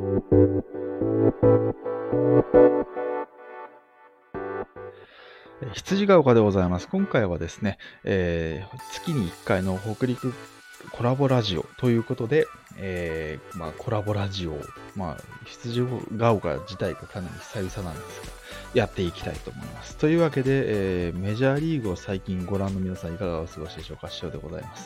羊ヶ丘でございます。今回はですね、月に1回の北陸コラボラジオということで、コラボラジオ、羊ヶ丘自体がかなり久々なんですが、やっていきたいと思います。というわけで、メジャーリーグを最近ご覧の皆さんいかがお過ごしでしょうか。塩でございます。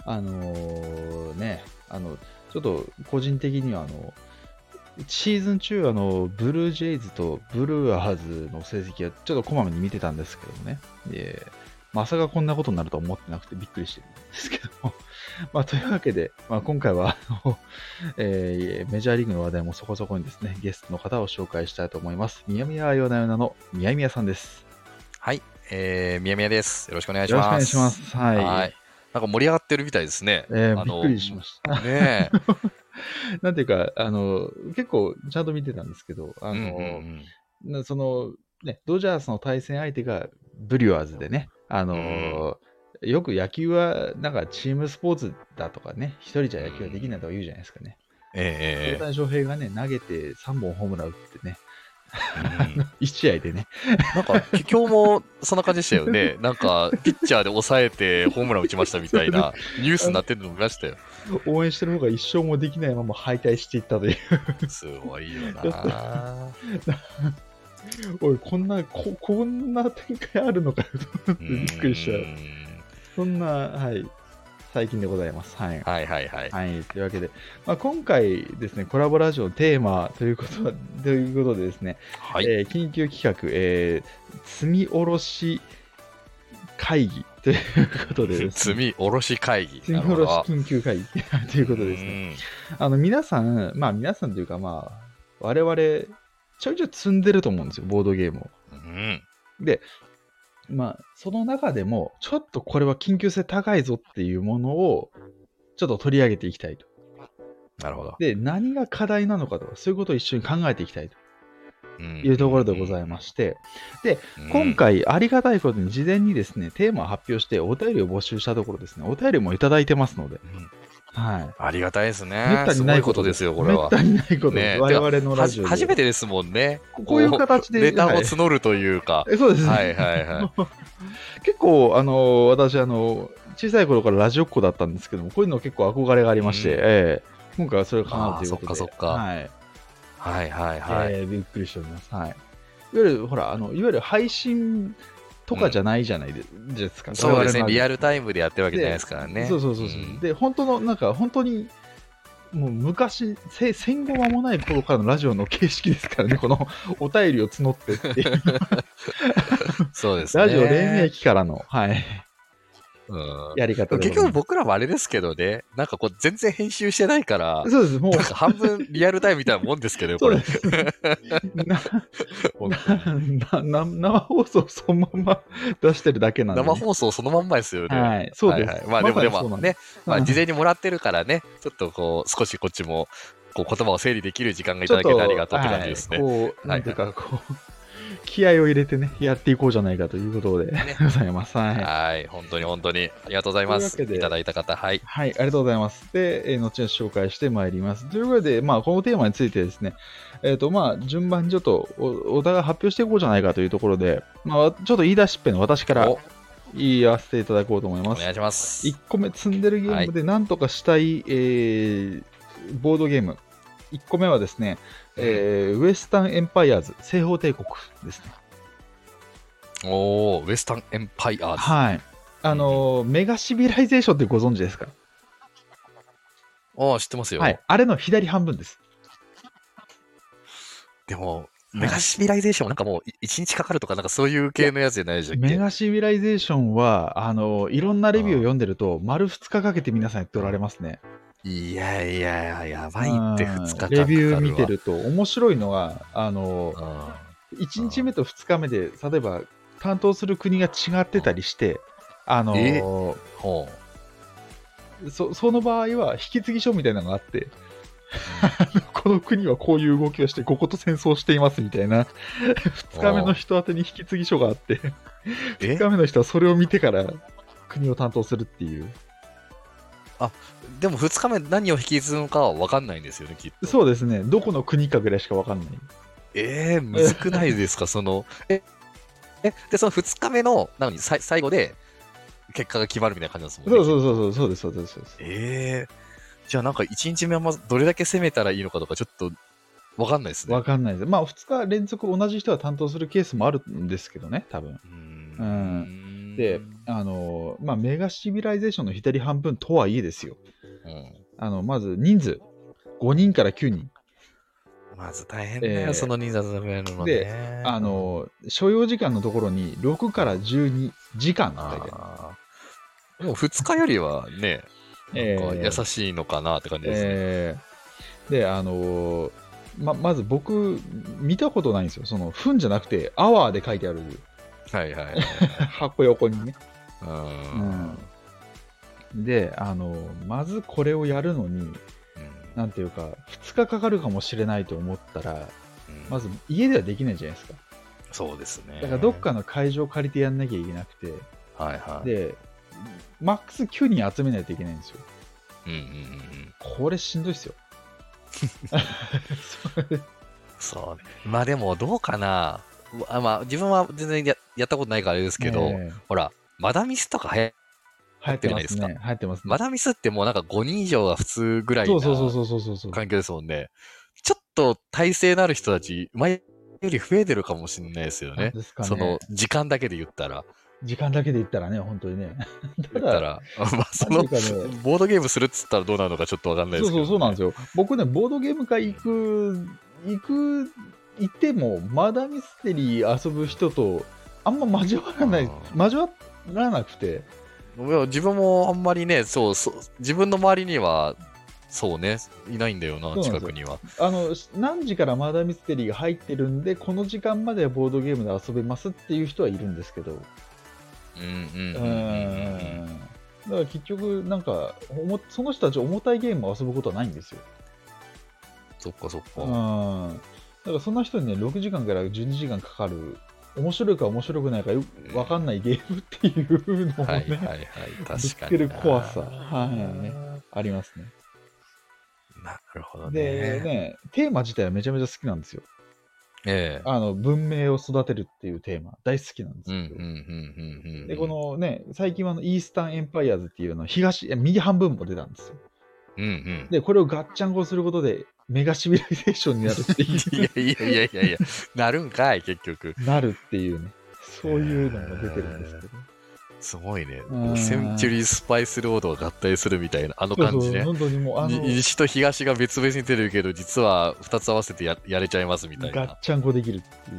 ちょっと個人的にはシーズン中ブルージェイズとブルワーズの成績はちょっとこまめに見てたんですけどもね。まさかこんなことになるとは思ってなくてびっくりしてるんですけども。というわけで、今回はメジャーリーグの話題もそこそこにですね、ゲストの方を紹介したいと思います。みやみやよなよなのみやみやさんです。 はい、みやみやです。よろしくお願いします。 よろしくお願いします。はい。 なんか盛り上がってるみたいですね。 びっくりしました。 ねえ。 なんていうか、結構ちゃんと見てたんですけど、ドジャースの対戦相手がブリュワーズでね、よく野球はなんかチームスポーツだとかね、一人じゃ野球はできないとか言うじゃないですかね。大谷翔平がね、投げて3本ホームラン打ってね、1試合でね。 なんか、今日もそんな感じでしたよね。なんか、ピッチャーで抑えてホームラン打ちましたみたいなニュースになってるの見ましたよ。 応援してる方が一生もできないまま敗退していったという。 すごいよなおい、こんな展開あるのかよと思ってびっくりした。そんな、はい、最近でございます。はい。はい。というわけで、今回ですね、コラボラジオのテーマということでですね、 はい、 緊急企画、積み下ろし会議ということでですね。 積み下ろし会議。 積み下ろし緊急会議ということですね。皆さんというか、我々、ちょいちょい積んでると思うんですよ、ボードゲームを。で、その中でも、ちょっとこれは緊急性高いぞっていうものを、ちょっと取り上げていきたいと。 なるほど。 で、何が課題なのかとか、そういうことを一緒に考えていきたいというところでございまして、で、今回ありがたいことに事前にですね、テーマを発表してお便りを募集したところですね、お便りもいただいてますので、はい。 ありがたいですね。 めったにないことですよ、これは。 めったにないことです。我々のラジオで。 初めてですもんね。 こういう形で。 レターを募るというか。 そうですね。 はい。 結構、私、小さい頃からラジオっ子だったんですけども、こういうの結構憧れがありまして、今回はそれかなということで。 そっか。はい。 びっくりしております。はい。いわゆる、ほら、いわゆる配信とかじゃないじゃないですか。 そうですね。リアルタイムでやってるわけじゃないですからね。 そう。で、本当に、もう昔、戦後間もない頃からのラジオの形式ですからね、このお便りを募ってっていう。 そうですね。 ラジオ黎明期からの、はい。やり方で。 結局僕らもあれですけどね、なんかこう全然編集してないから、 そうです、もう。 なんか半分リアルタイムみたいなもんですけど、これ。 生放送そのまま出してるだけなんで、 生放送そのまんまですよね。 はい、そうです。 でもね、事前にもらってるからね、ちょっとこう、少しこっちも、こう言葉を整理できる時間がいただけてありがとうって感じですね。 なんていうか、気合を入れてね、やっていこうじゃないかということで、ございます。 はい。本当にありがとうございます。いただいた方、はい。 はい、ありがとうございます。で、後々紹介してまいります。ということで、このテーマについてですね、順番にちょっとお互い発表していこうじゃないかというところで、ちょっと言い出しっぺの私から言わせていただこうと思います。 お願いします。 1個目積んでるゲームで何とかしたい、ボードゲーム。1個目はですね、ウエスタンエンパイアーズ、西方帝国ですね。 ウエスタンエンパイアーズ。 はい。メガシビライゼーションってご存知ですか？ 知ってますよ。 はい。あれの左半分です。 でも、メガシビライゼーションなんかもう1日かかるとかなんかそういう系のやつじゃないでしたっけ？ メガシビライゼーションはいろんなレビューを読んでると丸2日かけて皆さんやっておられますね。 いや、やばいって2日かかるわ。 レビュー見てると面白いのは、1日目と2日目で例えば担当する国が違ってたりして、その場合は引き継ぎ書みたいなのがあって、この国はこういう動きをしてここと戦争していますみたいな2日目の人宛てに引き継ぎ書があって2日目の人はそれを見てから国を担当するっていう。 でも2日目何を引き継ぐのかは分かんないんですよね、きっと。 そうですね。どこの国かぐらいしかわかんない。 むずくないですか、その、で、その2日目の、最後で結果が決まるみたいな感じなんですもんね。 そうです、そうです。 じゃあなんか1日目はまずどれだけ攻めたらいいのかとかちょっと分かんないですね。 わかんないです。まあ、2日連続同じ人が担当するケースもあるんですけどね、多分。で、まあ、メガシビライゼーションの左半分とはいえですよ。まず人数、5人から9人。 まず大変だよ、その人数集めるのね。 で、所要時間のところに6から12時間って書いてある。でも2日よりはね、なんか優しいのかなって感じですね。 で、まず僕、見たことないんですよ。その、分じゃなくて、アワーで書いてある。 はいはい。 箱横にね。で、まずこれをやるのに、なんていうか、2日かかるかもしれないと思ったら、まず家ではできないじゃないですか。 そうですね。 だからどっかの会場を借りてやんなきゃいけなくて、で、マックス9人集めないといけないんですよ。これしんどいっすよ。 そうね。まあでもどうかな。まあ自分は全然やったことないからあれですけど、ほら、マダミスとか流行ってるじゃないですか。 流行ってますね。 マダミスってもうなんか5人以上が普通ぐらいな環境ですもんね。ちょっと体勢のある人たち、前より増えてるかもしれないですよね。その時間だけで言ったら。 時間だけで言ったらね、本当にね。 言ったら、まあその、ボードゲームするっつったらどうなるのかちょっとわかんないですけど、 そうなんですよ。僕ね、ボードゲーム会行っても、マダミステリー遊ぶ人と、あんま交わらなくて。 自分もあんまりね、自分の周りには、そうね、いないんだよな、近くには。 何時からマダミステリーが入ってるんで、この時間まではボードゲームで遊べますっていう人はいるんですけど。だから結局、なんか、その人たち重たいゲームを遊ぶことはないんですよ。 そっか。 だからそんな人にね、6時間から12時間かかる、面白いか面白くないか分かんないゲームっていうのをね、ぶつける怖さ、ありますね。 なるほどね。 でね、テーマ自体はめちゃめちゃ好きなんですよ。文明を育てるっていうテーマ、大好きなんですけど。で、このね、最近はイースタンエンパイアーズっていうの右半分も出たんですよ。で、これをガッチャンコすることで、メガシビライゼーションになるっていう。 いや、なるんかい、結局。 なるっていうね、そういうのが出てるんですけど。 すごいね。センチュリースパイスロードが合体するみたいな、あの感じね。 本当にもう西と東が別々に出てるけど、実は2つ合わせて やれちゃいますみたいな。 ガッチャンコできるっていう。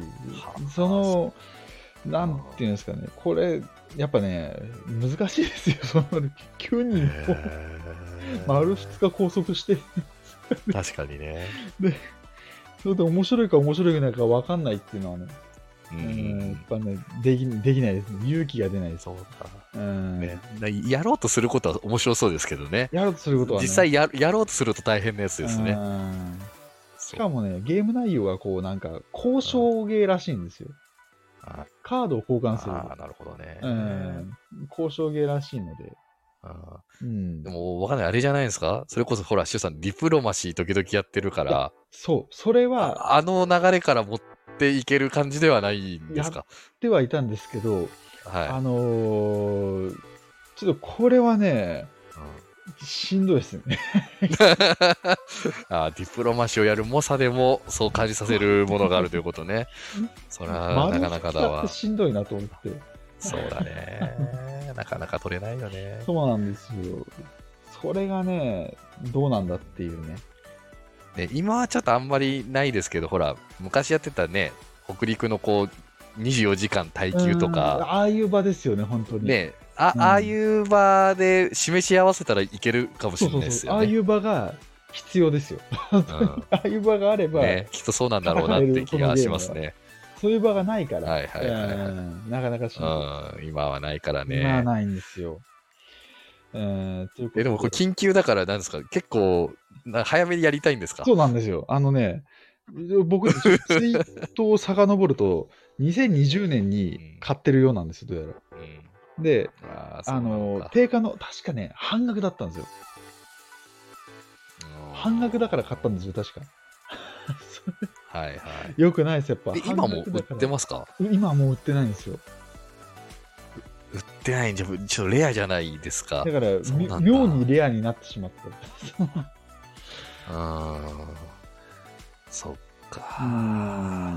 なんていうんですかね、これ、やっぱね、難しいですよ。9人を丸2日拘束して。 確かにね。 で、それで面白いか面白くないか分かんないっていうのはね、やっぱね、できないですね。勇気が出ないです。 そうか。やろうとすることは面白そうですけどね。 やろうとすることはね。 実際やろうとすると大変なやつですね。 しかもね、ゲーム内容がこう、なんか、交渉ゲーらしいんですよ。カードを交換する。 なるほどね。 交渉ゲーらしいので。 でも、わかんない。あれじゃないですか？それこそ、ほら、シュウさん、ディプロマシー時々やってるから。 それは。 あの流れから持っていける感じではないんですか？ やってはいたんですけど、ちょっとこれはね、しんどいですね。 ディプロマシーをやる猛者でもそう感じさせるものがあるということね。それはなかなかだわ。 しんどいなと思って。 そうだね。なかなか取れないよね。 そうなんですよ。それがね、どうなんだっていうね。 今はちょっとあんまりないですけど、ほら、昔やってたね、北陸のこう、24時間耐久とか。 ああいう場ですよね、本当に。 ね、ああいう場で示し合わせたらいけるかもしれないですよね。 ああいう場が必要ですよ。ああいう場があれば、 きっとそうなんだろうなって気がしますね。 そういう場がないから、なかなか今はないからね。 今はないんですよ。 でもこれ緊急だからなんですか？結構早めにやりたいんですか？ そうなんですよ。僕ツイートを遡ると2020年に買ってるようなんですよ、どうやら。で、定価の確かね半額だったんですよ。 半額だから買ったんですよ、確か。 はいはい。 よくないです、やっぱ。 今も売ってますか？ 今はもう売ってないんですよ。 売ってないんじゃ、ちょっとレアじゃないですか。 だから、妙にレアになってしまった。 そっか。ま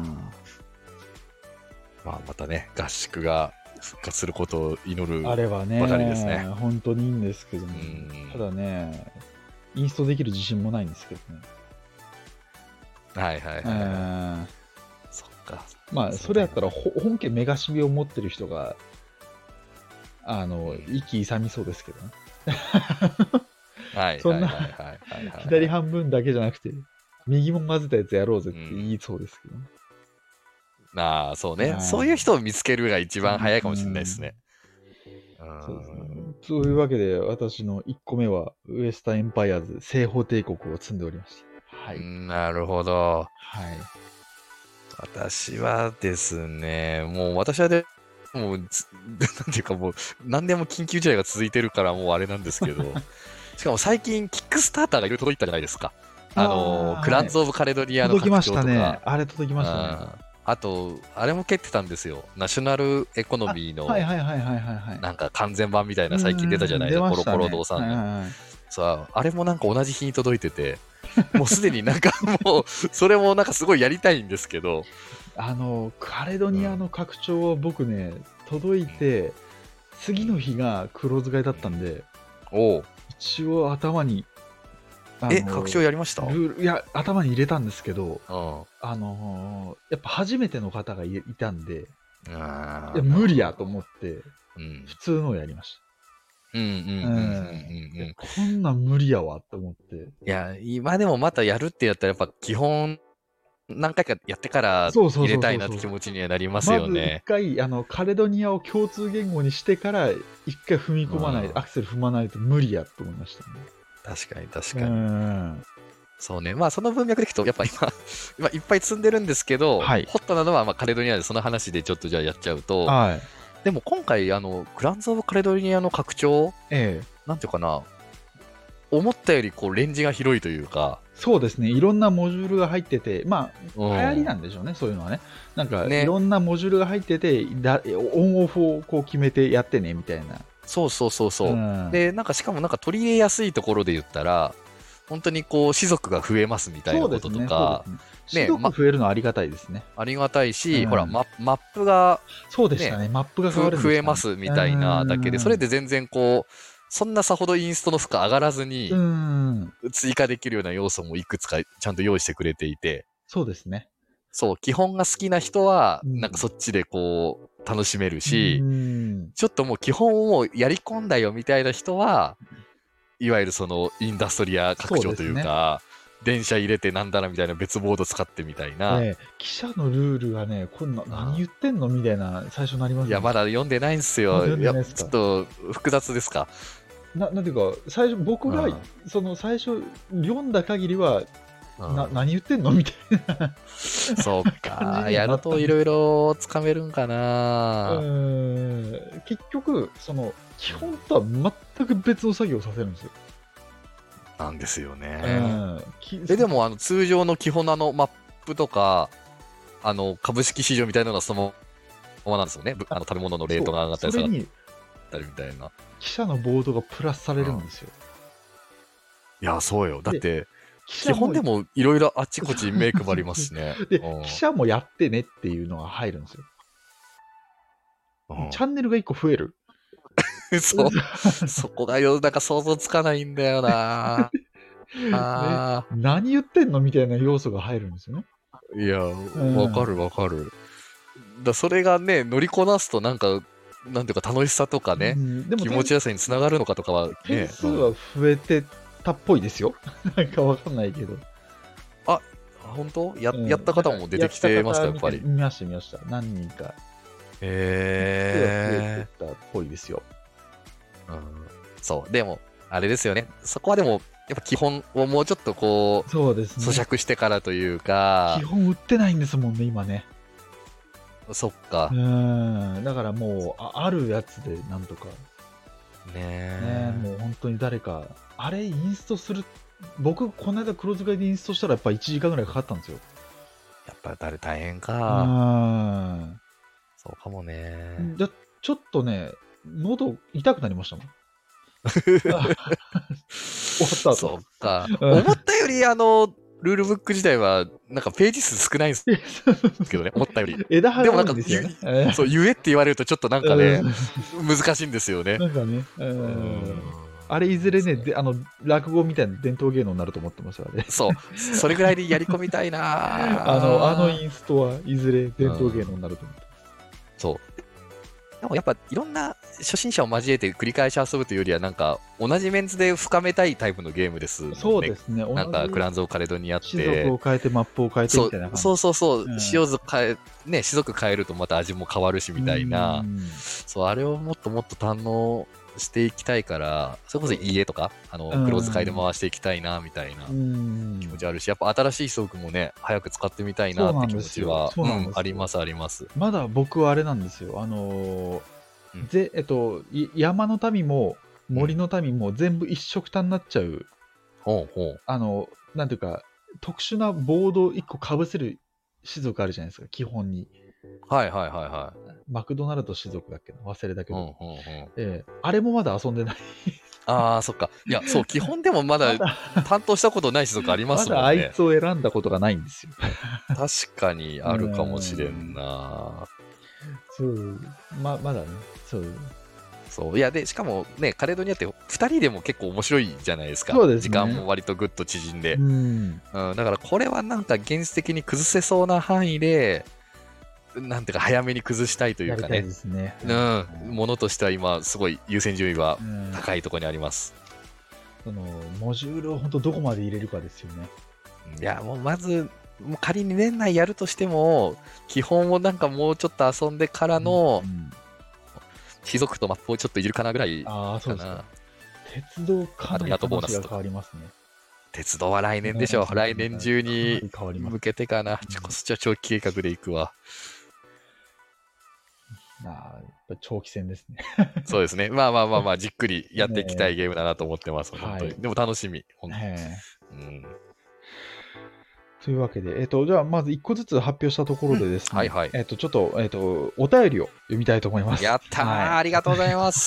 あ、またね、合宿が復活することを祈るばかりですね。 本当にいいんですけども、ただね、インストできる自信もないんですけどね。 はいはいはい。そっか。 まあ、それやったら、本家メガシビを持ってる人が、息勇みそうですけどね。 はい。 そんな、左半分だけじゃなくて、右も混ぜたやつやろうぜって言いそうですけどね。 ああ、そうね。そういう人を見つけるが一番早いかもしれないですね。 そうですね。そういうわけで、私の1個目は、ウエスタンエンパイアーズ、西方帝国を積んでおりました。 はい。なるほど。 はい。 私はですね、もう私はもう、なんていうかもう、何でも緊急事態が続いてるからもうあれなんですけど、しかも最近、キックスターターがいろいろ届いたじゃないですか。クランズ・オブ・カレドニアの拡張とか。届きましたね。あれ届きましたね。 あと、あれも蹴ってたんですよ。ナショナルエコノミーの、なんか完全版みたいな最近出たじゃないですか。コロコロ堂さんの。さあ、あれもなんか同じ日に届いてて、もうすでになんかもう、それもなんかすごいやりたいんですけど。 カレドニアの拡張は僕ね、届いて、次の日が黒使いだったんで、一応頭に、 拡張やりました？ いや、頭に入れたんですけど、やっぱ初めての方がいたんで、無理やと思って、普通のをやりました。こんなん無理やわって思って。 いや、今でもまたやるってやったらやっぱ基本、何回かやってから入れたいなって気持ちにはなりますよね。 まず一回、カレドニアを共通言語にしてから、一回踏み込まない、アクセル踏まないと無理やと思いましたね。 確かに確かに。そうね。まあその文脈でいくと、やっぱ今いっぱい積んでるんですけど、ホットなのはまあカレドニアでその話でちょっとじゃあやっちゃうと、でも今回、グランズ・オブ・カレドニアの拡張、なんていうかな、思ったよりこうレンジが広いというか、 そうですね、いろんなモジュールが入ってて、まあ、流行りなんでしょうね、そういうのはね。なんか、いろんなモジュールが入ってて、オンオフをこう決めてやってねみたいな。 そう。で、なんかしかもなんか取り入れやすいところで言ったら、本当にこう、種族が増えますみたいなこととか、 種族増えるのはありがたいですね。 ありがたいし、ほら、マップが、 そうでしたね、マップが増えますみたいなだけで、それで全然こう、そんなさほどインストの負荷上がらずに、追加できるような要素もいくつかちゃんと用意してくれていて。 そうですね。 そう、基本が好きな人は、なんかそっちでこう、楽しめるし、ちょっともう基本をもうやり込んだよみたいな人は、いわゆるそのインダストリア拡張というか、電車入れてなんだらみたいな別ボード使ってみたいな。 記者のルールがね、こんな何言ってんのみたいな最初なりますね。 いや、まだ読んでないんですよ。いや、ちょっと複雑ですか。 なんていうか、最初、僕が、最初、読んだ限りは、何言ってんのみたいな。 そうか。やるといろいろつかめるんかな。 結局、基本とは全く別の作業をさせるんですよ。 なんですよね。でも、通常の基本のマップとか、株式市場みたいなのがそのままなんですよね。食べ物のレートが上がったり下がったりみたいな。 記者のボードがプラスされるんですよ。 いや、そうよ。だって、基本でもいろいろあっちこっち目配りますしね。 で、記者もやってねっていうのが入るんですよ。チャンネルが1個増える。 そこがなんか想像つかないんだよな。 何言ってんのみたいな要素が入るんですよね。 いや、わかる。それがね、乗りこなすとなんか、なんていうか楽しさとかね、気持ちよさにつながるのかとかはね。 点数は増えてたっぽいですよ。なんかわかんないけど。 本当？やった方も出てきてました、やっぱり。 見ました。何人か。増えてたっぽいですよ。 そう。でも、あれですよね。そこはでも、やっぱ基本をもうちょっとこう、 そうですね。 咀嚼してからというか。 基本売ってないんですもんね、今ね。 そっか。 だからもう、あるやつでなんとか。もう本当に誰か、あれインストする僕、この間黒使いでインストしたらやっぱ1時間ぐらいかかったんですよ。 やっぱ誰大変か。そうかもね。 ちょっとね、喉痛くなりましたもん。終わった後。 そうか。思ったよりルールブック自体は、なんかページ数少ないんですけどね、思ったより。 枝葉が多いんですよね。 そう、言えって言われるとちょっとなんかね、難しいんですよね。 なんかね。あれいずれね、落語みたいな伝統芸能になると思ってますよ、あれ。 そう。それぐらいでやり込みたいなあのインストはいずれ伝統芸能になると思ってます。 そう。でもやっぱいろんな初心者を交えて繰り返し遊ぶというよりはなんか同じメンツで深めたいタイプのゲームですもんね。 そうですね。 なんかクランズ・オブ・カレドニアって種族を変えてマップを変えてみたいな感じ。 そう、種族変えるとまた味も変わるしみたいな、そう、あれをもっともっと堪能していきたいから、それこそ家とか黒使いで回していきたいなみたいな気持ちあるし、やっぱ新しい装具もね早く使ってみたいなって気持ちはありますあります。 まだ僕はあれなんですよ。山の民も森の民も全部一緒くたになっちゃう。なんていうか特殊なボードを1個かぶせる種族あるじゃないですか、基本に。マクドナルド種族だっけな、忘れたけど。あれもまだ遊んでない。 ああ、そっか。いや、そう、基本でもまだ担当したことない種族ありますもんね。 まだあいつを選んだことがないんですよ。 確かにあるかもしれんな。 そう、まだね、 そう。いや、で、しかもね、カレドニアって2人でも結構面白いじゃないですか。 そうですね。 時間も割とぐっと縮んで。だからこれはなんか現実的に崩せそうな範囲で、なんていうか早めに崩したいというかね。ものとしては今すごい優先順位は高いところにあります。 モジュールを本当どこまで入れるかですよね。 いや、もうまず、もう仮に年内やるとしても、基本をなんかもうちょっと遊んでからの、貴族とマップをちょっと入れるかなぐらいかな。 そうですか。鉄道かなり話が変わりますね。 鉄道は来年でしょ。来年中に向けてかな。じゃあ長期計画でいくわ。 やっぱ長期戦ですね。 そうですね。まあ、じっくりやっていきたいゲームだなと思ってます。本当に。でも楽しみ。本当に。 というわけで、じゃあまず1個ずつ発表したところでですね、ちょっと、お便りを読みたいと思います。 やったー、ありがとうございます。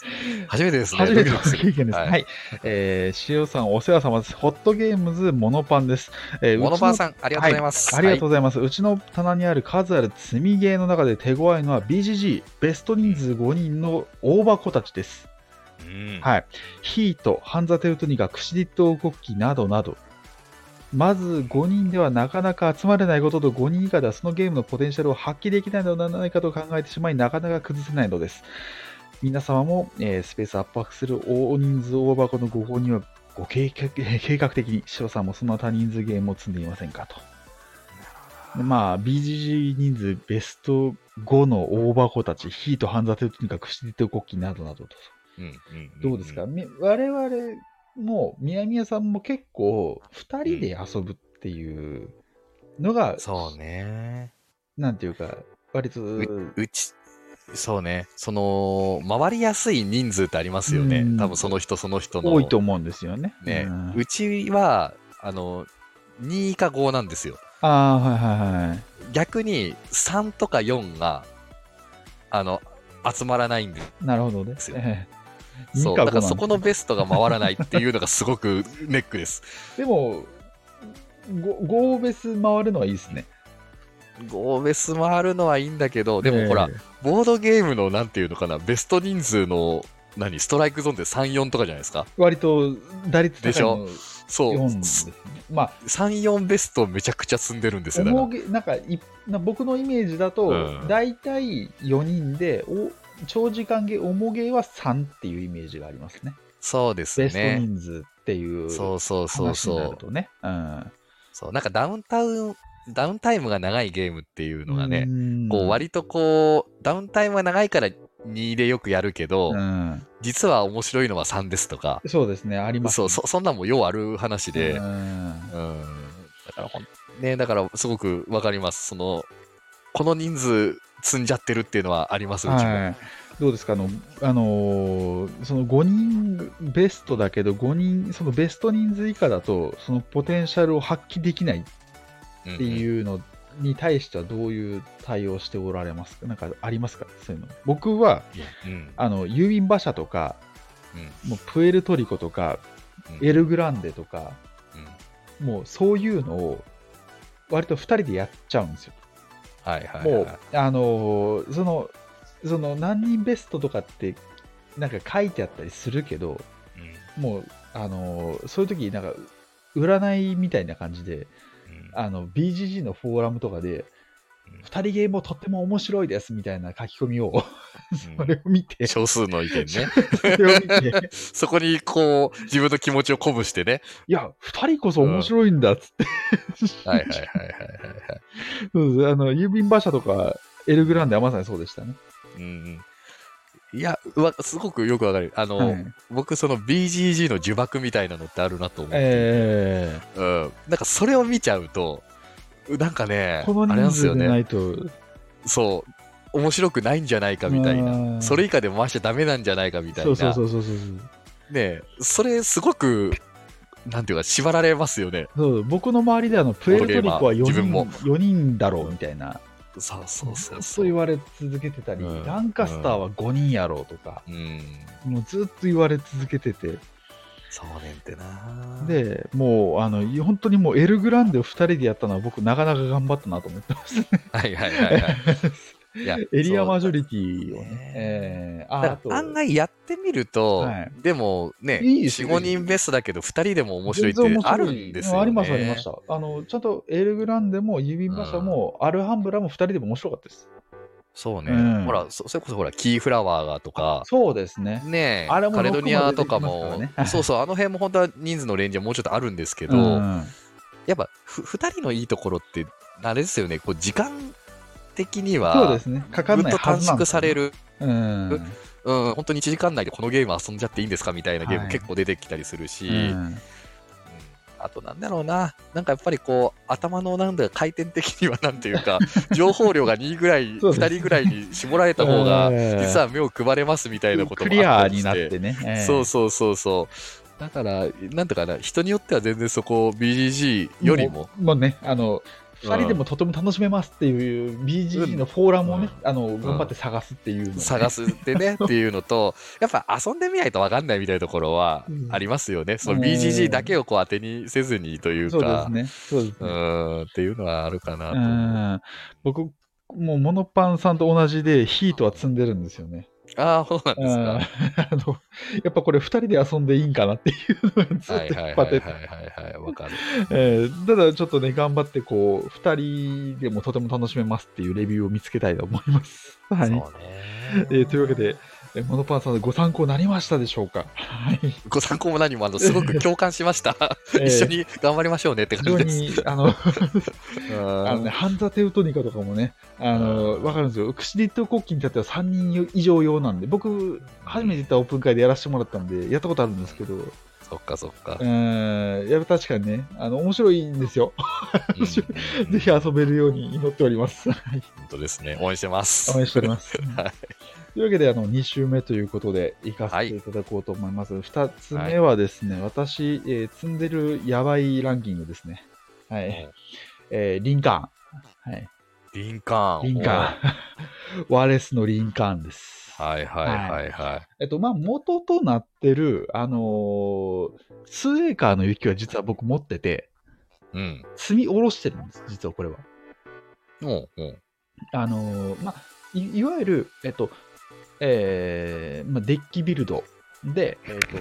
初めてですね。 初めての経験です。はい。塩さんお世話様です。ホットゲームズモノパンです。 モノパンさん、ありがとうございます。 ありがとうございます。うちの棚にある数ある積みゲーの中で手強いのは BGG、ベスト人数5人の大箱たちです。はい。ヒート、ハンザテウトニガ、クシディット王国旗などなど。まず5人ではなかなか集まれないことと5人以下ではそのゲームのポテンシャルを発揮できないのではないかと考えてしまいなかなか崩せないのです。皆様も、スペース圧迫する大人数大箱のご購入は計画的に塩さんもその他人数ゲームを積んでいませんかと。BGG 人数ベスト5の大箱たち、ヒート、ハンザテウトニガ、クシディット国旗などなどと。どうですか？我々もう宮宮さんも結構2人で遊ぶっていうのが、 そうね。 なんていうか、割とそうね。回りやすい人数ってありますよね。多分その人の。 多いと思うんですよね。 うちは、2以下5なんですよ。逆に3とか4が、集まらないんですよ。 なるほどね。 そう、だからそこのベストが回らないっていうのがすごくネックです。 でも、5ベス回るのはいいですね。 5ベス回るのはいいんだけど、でもほら、ボードゲームのなんていうのかな、ベスト人数のストライクゾーンって3、4とかじゃないですか。 割と打率高いのでしょ。そう。 3、 4ベストめちゃくちゃ積んでるんですよ。 僕のイメージだと、大体4人で、長時間ゲー、重ゲーは3っていうイメージがありますね。 そうですね。 ベスト人数っていう話になるとね。 そう、なんかダウンタイムが長いゲームっていうのがね、割とダウンタイムが長いから2でよくやるけど、実は面白いのは3ですとか。 そうですね、ありますね。 そんなんもようある話で。だからすごくわかります。この人数積んじゃってるっていうのはあります、うちも。 どうですか、その5人ベストだけど、5人、そのベスト人数以下だと、そのポテンシャルを発揮できないっていうのに対しては、どういう対応しておられますか？なんかありますか？そういうの。僕は、郵便馬車とか、もうプエルトリコとか、エルグランデとか、もうそういうのを、割と2人でやっちゃうんですよ。もう、その何人ベストとかってなんか書いてあったりするけど、もうそういう時なんか占いみたいな感じで、BGG のフォーラムとかで2人ゲームもとっても面白いですみたいな書き込みをそれを見て、 少数の意見ねそれを見てそこにこう自分の気持ちを鼓舞してね、 いや2人こそ面白いんだっつって郵便馬車とかエルグランデはまさにそうでしたね。 いや、すごくよくわかる。僕、その BGG の呪縛みたいなのってあるなと思って、なんかそれを見ちゃうと、なんかね、 この人数でないと、 そう、面白くないんじゃないかみたいな、それ以下で回しちゃダメなんじゃないかみたいな。ね、それすごく、なんていうか、縛られますよね。 僕の周りでプエルトリコは4人だろうみたいな。そう言われ続けてたり、ランカスターは5人やろうとか、もうずっと言われ続けてて。 そうねんってな。 で、もう、本当にもうエルグランデを2人でやったのは僕なかなか頑張ったなと思ってますね。いやエリアマジョリティをね。 案外やってみると、でもね、4、5人ベストだけど、2人でも面白いってあるんですよね。 ありました。ちゃんとエルグランデも郵便馬車も、アルハンブラも2人でも面白かったです。 そうね。ほら、それこそほら、キーフラワーがとか。 そうですね。 ねえ、カレドニアとかも、そうそう、あの辺も本当は人数のレンジはもうちょっとあるんですけど、やっぱ、2人のいいところって、あれですよね、こう、時間的には、 そうですね。かかんないぐっと短縮される。本当に1時間内でこのゲーム遊んじゃっていいんですかみたいなゲーム結構出てきたりするし、あとなんだろうな、なんかやっぱりこう、頭のなんだ回転的にはなんていうか、情報量が2ぐらい、2人ぐらいに絞られた方が、実は目を配れますみたいなこともあったりして。クリアになってね。そう。だから、なんとかな、人によっては全然そこ、BGG よりも。 もうね、2人でもとても楽しめますっていう BGG のフォーラムをね、頑張って探すっていうの、 探すってねっていうのと、やっぱ遊んでみないと分かんないみたいなところはありますよね。その BGG だけをこう当てにせずにというか、 そうですね。 っていうのはあるかなと。 僕、もうモノパンさんと同じでヒートは積んでるんですよね。 そうなんですか。 やっぱこれ2人で遊んでいいんかなっていうのがずっと引っ張ってて。 わかる。 ただちょっとね、頑張ってこう、2人でもとても楽しめますっていうレビューを見つけたいと思います。はい。そうね。というわけで、モノパンさんご参考になりましたでしょうか？はい。 ご参考も何もすごく共感しました。一緒に頑張りましょうねって感じです。 非常にハンザテウトニカとかもね、わかるんですよ。クシディット国旗に至っては3人以上用なんで、僕初めて行ったオープン会でやらせてもらったんでやったことあるんですけど。 そっか。 確かにね、面白いんですよ。ぜひ遊べるように祈っております。本当ですね。応援してます。 応援しております。というわけで、2週目ということで、行かせていただこうと思います。2つ目はですね、私、積んでるやばいランキングですね。はい。リンカーン。はい。 リンカーン。 ワレスのリンカーンです。元となってる、スーエーカーの雪は実は僕持ってて、積み下ろしてるんです、実はこれは。いわゆる、デッキビルドで、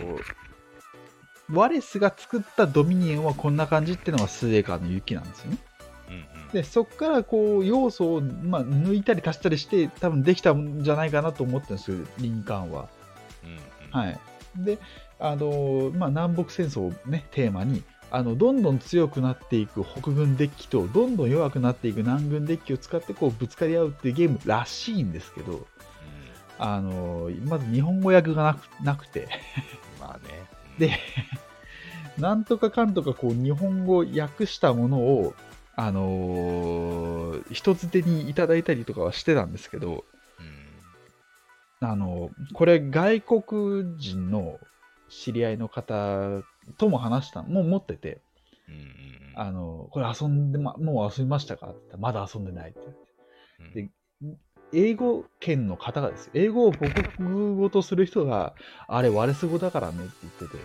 ワレスが作ったドミニオンはこんな感じっていうのがスーエーカーの雪なんですよね。でそこからこう要素を、抜いたり足したりして多分できたんじゃないかなと思ってるんですよ、リンカーンは。はい。で、南北戦争をねテーマにどんどん強くなっていく北軍デッキとどんどん弱くなっていく南軍デッキを使ってこうぶつかり合うっていうゲームらしいんですけど、まず日本語訳がなくてでなんとかかんとかこう日本語訳したものを人づてにいただいたりとかはしてたんですけど、 これ外国人の知り合いの方とも話したもう持ってて、これ遊んで、もう遊びましたかって言ったらまだ遊んでないって言って、で英語圏の方がですよ、英語を母国語とする人があれワレス語だからねって言ってて、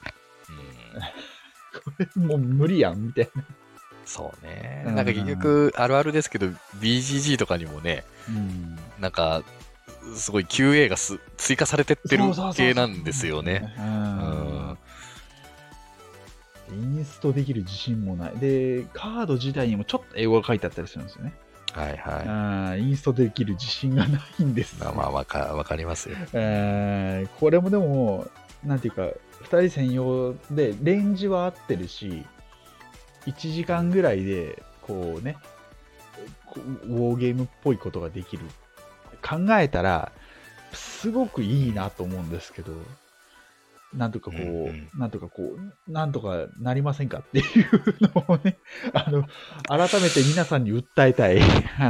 これもう無理やんみたいな。 そうね、なんか結局あるあるですけど BGG とかにもね、なんかすごい QA が追加されてってる系なんですよね。 インストできる自信もない。で、カード自体にもちょっと英語が書いてあったりするんですよね。 はいはい。 インストできる自信がないんです、ね。 まあわかりますよ。 これもでも、なんていうか、2人専用で、レンジは合ってるし、1時間ぐらいで、こうね、ウォーゲームっぽいことができる。考えたら、すごくいいなと思うんですけど、なんとかこう、なんとかなりませんかっていうのをね、改めて皆さんに訴えたい。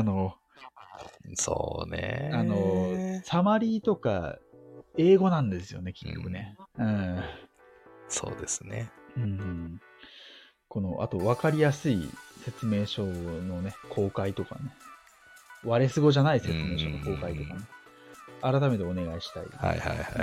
そうね。 サマリーとか、英語なんですよね、結局ね。 そうですね。 あと分かりやすい説明書のね、公開とかね。ワレス語じゃない説明書の公開とかね。改めてお願いしたい。 はい。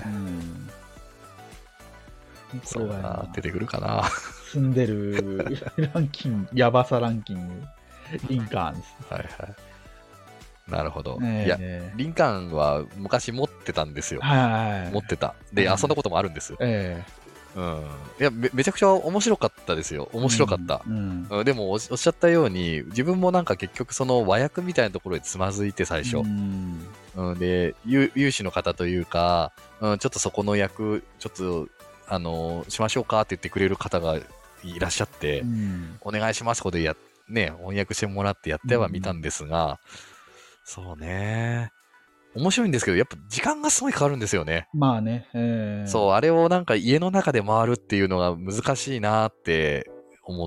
これは出てくるかな。 住んでるランキング、やばさランキング、リンカーンです。 なるほど。いや、リンカーンは昔持ってたんですよ。持ってた。で、遊んだこともあるんです。いや めちゃくちゃ面白かったですよ。面白かった。でもおっしゃったように、自分もなんか結局その和訳みたいなところでつまずいて最初。で、有志の方というか、ちょっとそこの役、ちょっと、しましょうかって言ってくれる方がいらっしゃって、お願いしますことでね、翻訳してもらってやってはみたんですが、そうね。面白いんですけど、やっぱ時間がすごいかかるんですよね。 まあね。 そう、あれをなんか家の中で回るっていうのが難しいなって思って、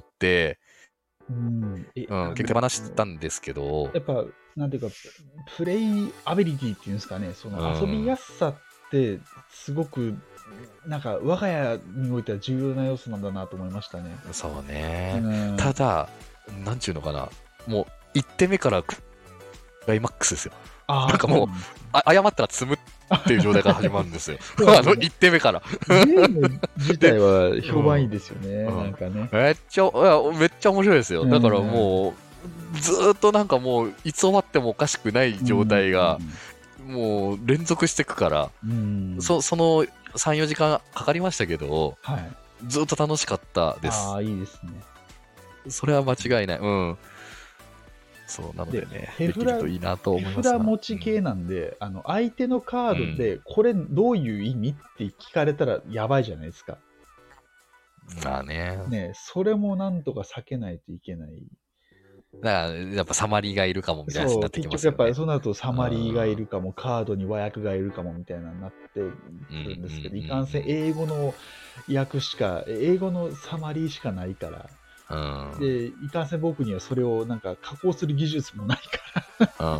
結局手放したんですけど。 やっぱ、なんていうか、プレイアビリティっていうんですかね、その遊びやすさってすごく、なんか我が家においては重要な要素なんだなと思いましたね。 そうね。ただ、なんちゅうのかな、もう1手目からクライマックスですよ。なんかもう、誤ったら積むっていう状態から始まるんですよ。1手目から。 ゲーム自体は評判いいですよね。なんかね。 めっちゃ面白いですよ。だからもう、ずーっとなんかもう、いつ終わってもおかしくない状態が、もう連続していくから、その3、4時間かかりましたけど、ずっと楽しかったです。 いいですね。 それは間違いない。そうなのでね、できるといいなと思います。 手札持ち系なんで、相手のカードで、これどういう意味って聞かれたらやばいじゃないですか。 まあね。 それもなんとか避けないといけない。 だから、やっぱサマリーがいるかもみたいな話になってきますよね。 結局やっぱりそうなるとサマリーがいるかも、カードに和訳がいるかもみたいなになってくるんですけど、いかんせん英語の訳しか、英語のサマリーしかないから、で、いかんせん僕にはそれをなんか加工する技術もないから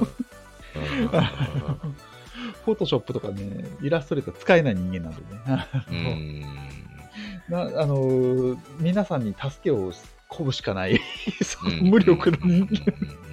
フォトショップとかね、イラストレーター使えない人間なんでね。皆さんに助けをこぶしかない無力の人間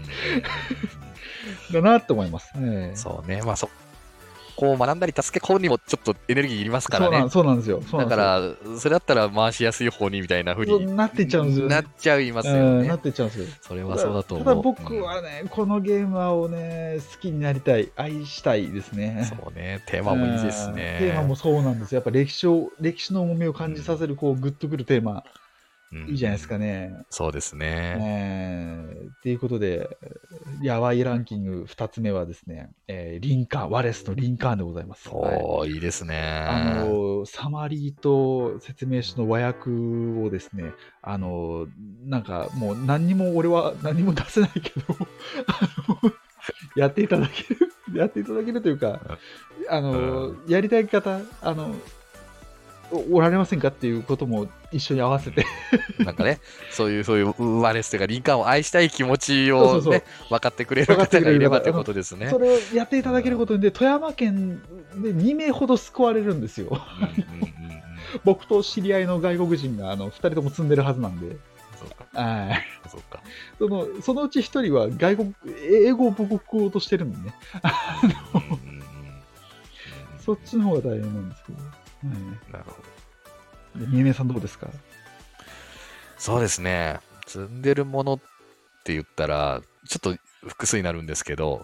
だなって思います。 そうね。まあこう学んだり助け込むにもちょっとエネルギーいりますからね。 そうなんですよ。 だから、それだったら回しやすい方にみたいな風になっていっちゃうんですよ。 なっちゃいますよね。 なっていっちゃうんですよ。 それはそうだと思う。 ただ僕はね、このゲームをね、好きになりたい、愛したいですね。 そうね。テーマもいいですね。 テーマもそうなんですよ。やっぱ歴史の重みを感じさせる、こう、グッとくるテーマ。いいじゃないですかね。 そうですね。 ということで、やばいランキング2つ目はですね、ワレスのリンカーンでございます。 いいですね。 サマリーと説明書の和訳をですね、なんかもう俺は何も出せないけど、やっていただけるというか、やりたい方、 おられませんかっていうことも一緒に合わせてなんかね、そういうワレスというかリンカーンを愛したい気持ちをね、分かってくれる方がいればということですね。 それをやっていただけることで、富山県で2名ほど救われるんですよ。僕と知り合いの外国人が2人とも積んでるはずなんで。 そうか。 そのうち1人は英語を母国語としてるんでね。そっちの方が大変なんですけど。 なるほど。三重さんどうですか？ そうですね。積んでるものって言ったら、ちょっと複数になるんですけど、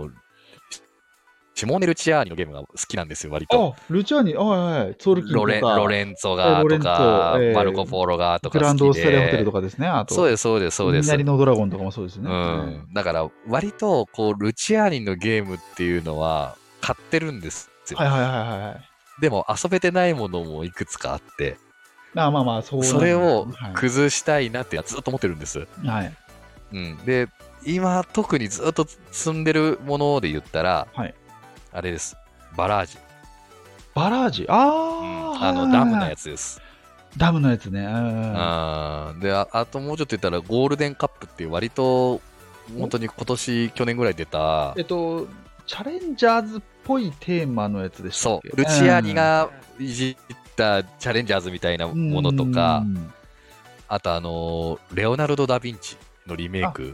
シモーネ・ルチアーニのゲームが好きなんですよ、割と。 ルチアーニ、ソウルキングとかロレンツォがとか、マルコ・ポーロがとか好きで。 グランドステレホテルとかですね。あとそうです。 みなりのドラゴンとかもそうですね。 だから、割と、ルチアーニのゲームっていうのは、買ってるんですよ。でも、遊べてないものもいくつかあって、それを崩したいなってずっと思ってるんです。で、今、特にずっと積んでるもので言ったら、あれです。バラージ。 バラージ？ ダムのやつです。 ダムのやつね。 で、あともうちょっと言ったら、ゴールデンカップっていう割と、本当に去年ぐらい出た。 チャレンジャーズっぽいテーマのやつでしたっけ？ そう。ルチアーニがいじったチャレンジャーズみたいなものとか、あとレオナルド・ダ・ヴィンチのリメイク。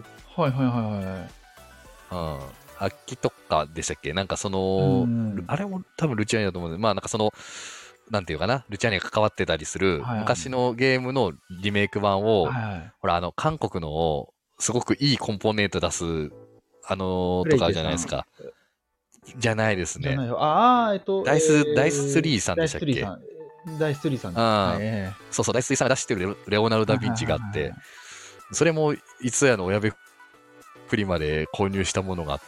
秋とかでしたっけ？なんかあれも多分ルチアーニだと思うんで、なんかなんていうかな、ルチアーニが関わってたりする昔のゲームのリメイク版を、ほら、韓国のすごくいいコンポーネント出す、とかじゃないですか。じゃないですね。ダイス3さんでしたっけ？ ダイス3さん。 そう、ダイス3さんが出してるレオナルド・ダ・ヴィンチがあって、それもいつやの親部プリマで購入したものがあって、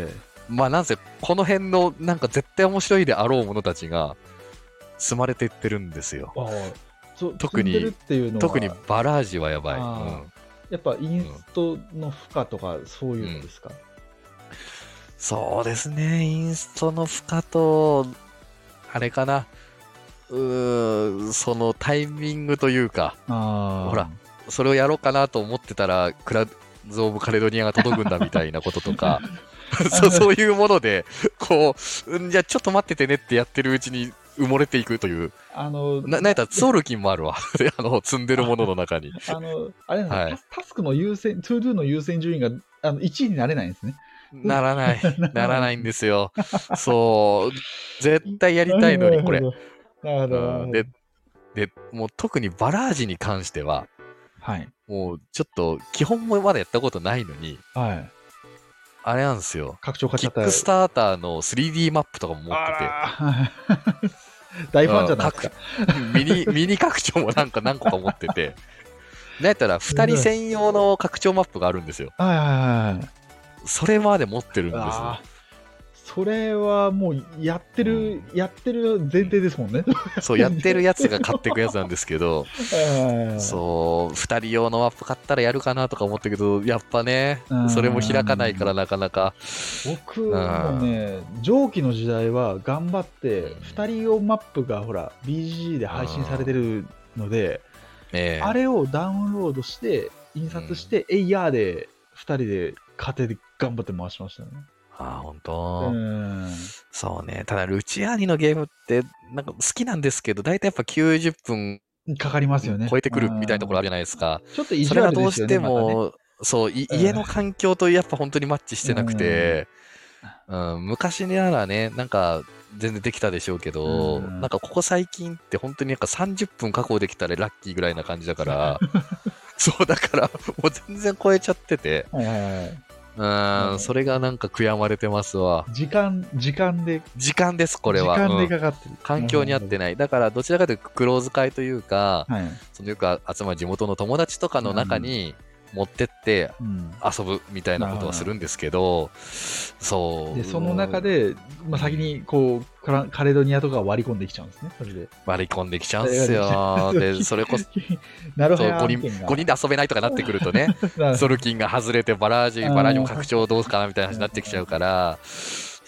なんせこの辺のなんか絶対面白いであろうものたちが積まれていってるんですよ。特にバラージはやばい。 やっぱインストの負荷とかそういうのですか？ そうですね、インストの負荷と、あれかな、そのタイミングというか、ほら、それをやろうかなと思ってたら、クラズ・オブ・カレドニアが届くんだみたいなこととか、そういうもので、じゃあちょっと待っててねってやってるうちに埋もれていくという。なんやったらソウルキンもあるわ。積んでるものの中に。 あれなんです、タスクの優先、トゥードゥの優先順位が1位になれないんですね。 ならないんですよ。そう。絶対やりたいのに、これ。で、もう特にバラージに関しては、もうちょっと基本もまだやったことないのに、あれなんですよ。キックスターターの 3D マップとかも持ってて。 大ファンじゃないですか。 ミニ拡張もなんか何個か持ってて。なんやったら2人専用の拡張マップがあるんですよ。それまで持ってるんですよ。 それはもうやってる前提ですもんね。 そう、やってるやつが買っていくやつなんですけど、そう、2人用のマップ買ったらやるかなとか思ったけど、やっぱね、それも開かないからなかなか。 僕もね、上記の時代は頑張って、2人用マップがほら、BGG で配信されてるので、あれをダウンロードして、印刷して、エイヤーで2人で家庭で頑張って回しましたね。 本当。そうね。ただ、ルチアーニのゲームって、なんか好きなんですけど、大体やっぱ90分かかりますよね。 超えてくるみたいなところあるじゃないですか。 ちょっと意地悪ですよね。 それがどうしても、そう、家の環境とやっぱ本当にマッチしてなくて、昔ならね、なんか全然できたでしょうけど、なんかここ最近って本当になんか30分確保できたらラッキーぐらいな感じだから、そうだからもう全然超えちゃってて、それがなんか悔やまれてますわ。 時間です、これは。 時間でかかってる。 環境に合ってない。だから、どちらかというと、クローズ会というか、そのよく集まる地元の友達とかの中に持ってって遊ぶみたいなことはするんですけど、そう。 で、その中で、先にカレドニアとか割り込んできちゃうんですね、それで。 割り込んできちゃうんですよ。で、それこそ、5人で遊べないとかなってくるとね、ソルキンが外れてバラージも拡張どうすかなみたいな話になってきちゃうから、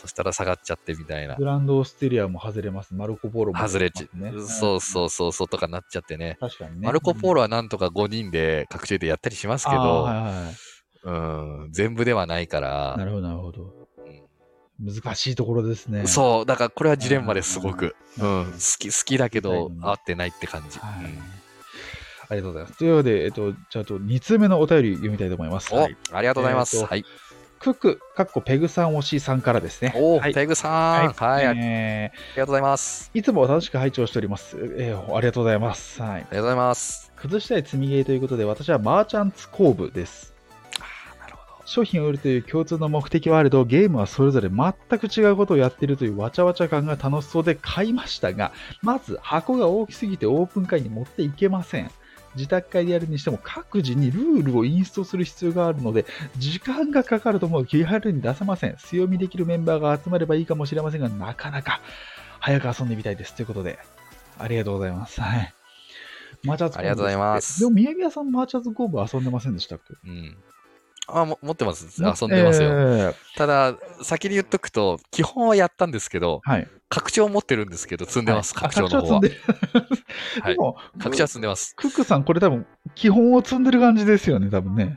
そしたら下がっちゃってみたいな。 グランドオーステリアも外れます。マルコ・ポーロも外れちゃう、ね。そうそうそうそうとかなっちゃってね。 確かにね。 マルコ・ポーロはなんとか5人で隔週でやったりしますけど、全部ではないから。 なるほど、なるほど。難しいところですね。 そう、だからこれはジレンマですごく。好きだけど、合ってないって感じ。ありがとうございます。というわけで、じゃあ2通目のお便り読みたいと思います。 ありがとうございます。はい。 クク、ペグさん推しさんからですね。 ペグさん。はい。ありがとうございます。 いつも楽しく拝聴しております。ありがとうございます。はい。ありがとうございます。 崩したい積みゲーということで、私はマーチャンツ工部です。商品を売るという共通の目的はあれど、ゲームはそれぞれ全く違うことをやっているというわちゃわちゃ感が楽しそうで買いましたが、まず箱が大きすぎてオープン会に持っていけません。自宅会でやるにしても各自にルールをインストする必要があるので、時間がかかるともう気軽に出せません。強みできるメンバーが集まればいいかもしれませんが、なかなか早く遊んでみたいです。ということで、ありがとうございます。はい。マーチャーズ工部。 ありがとうございます。 でも、宮宮さんマーチャーズ工部遊んでませんでしたっけ？ 持ってます。遊んでますよ。ただ、先に言っとくと、基本はやったんですけど、拡張持ってるんですけど、積んでます、拡張の方は。はい。拡張は積んでます。 クックさん、これ多分、基本を積んでる感じですよね、多分ね。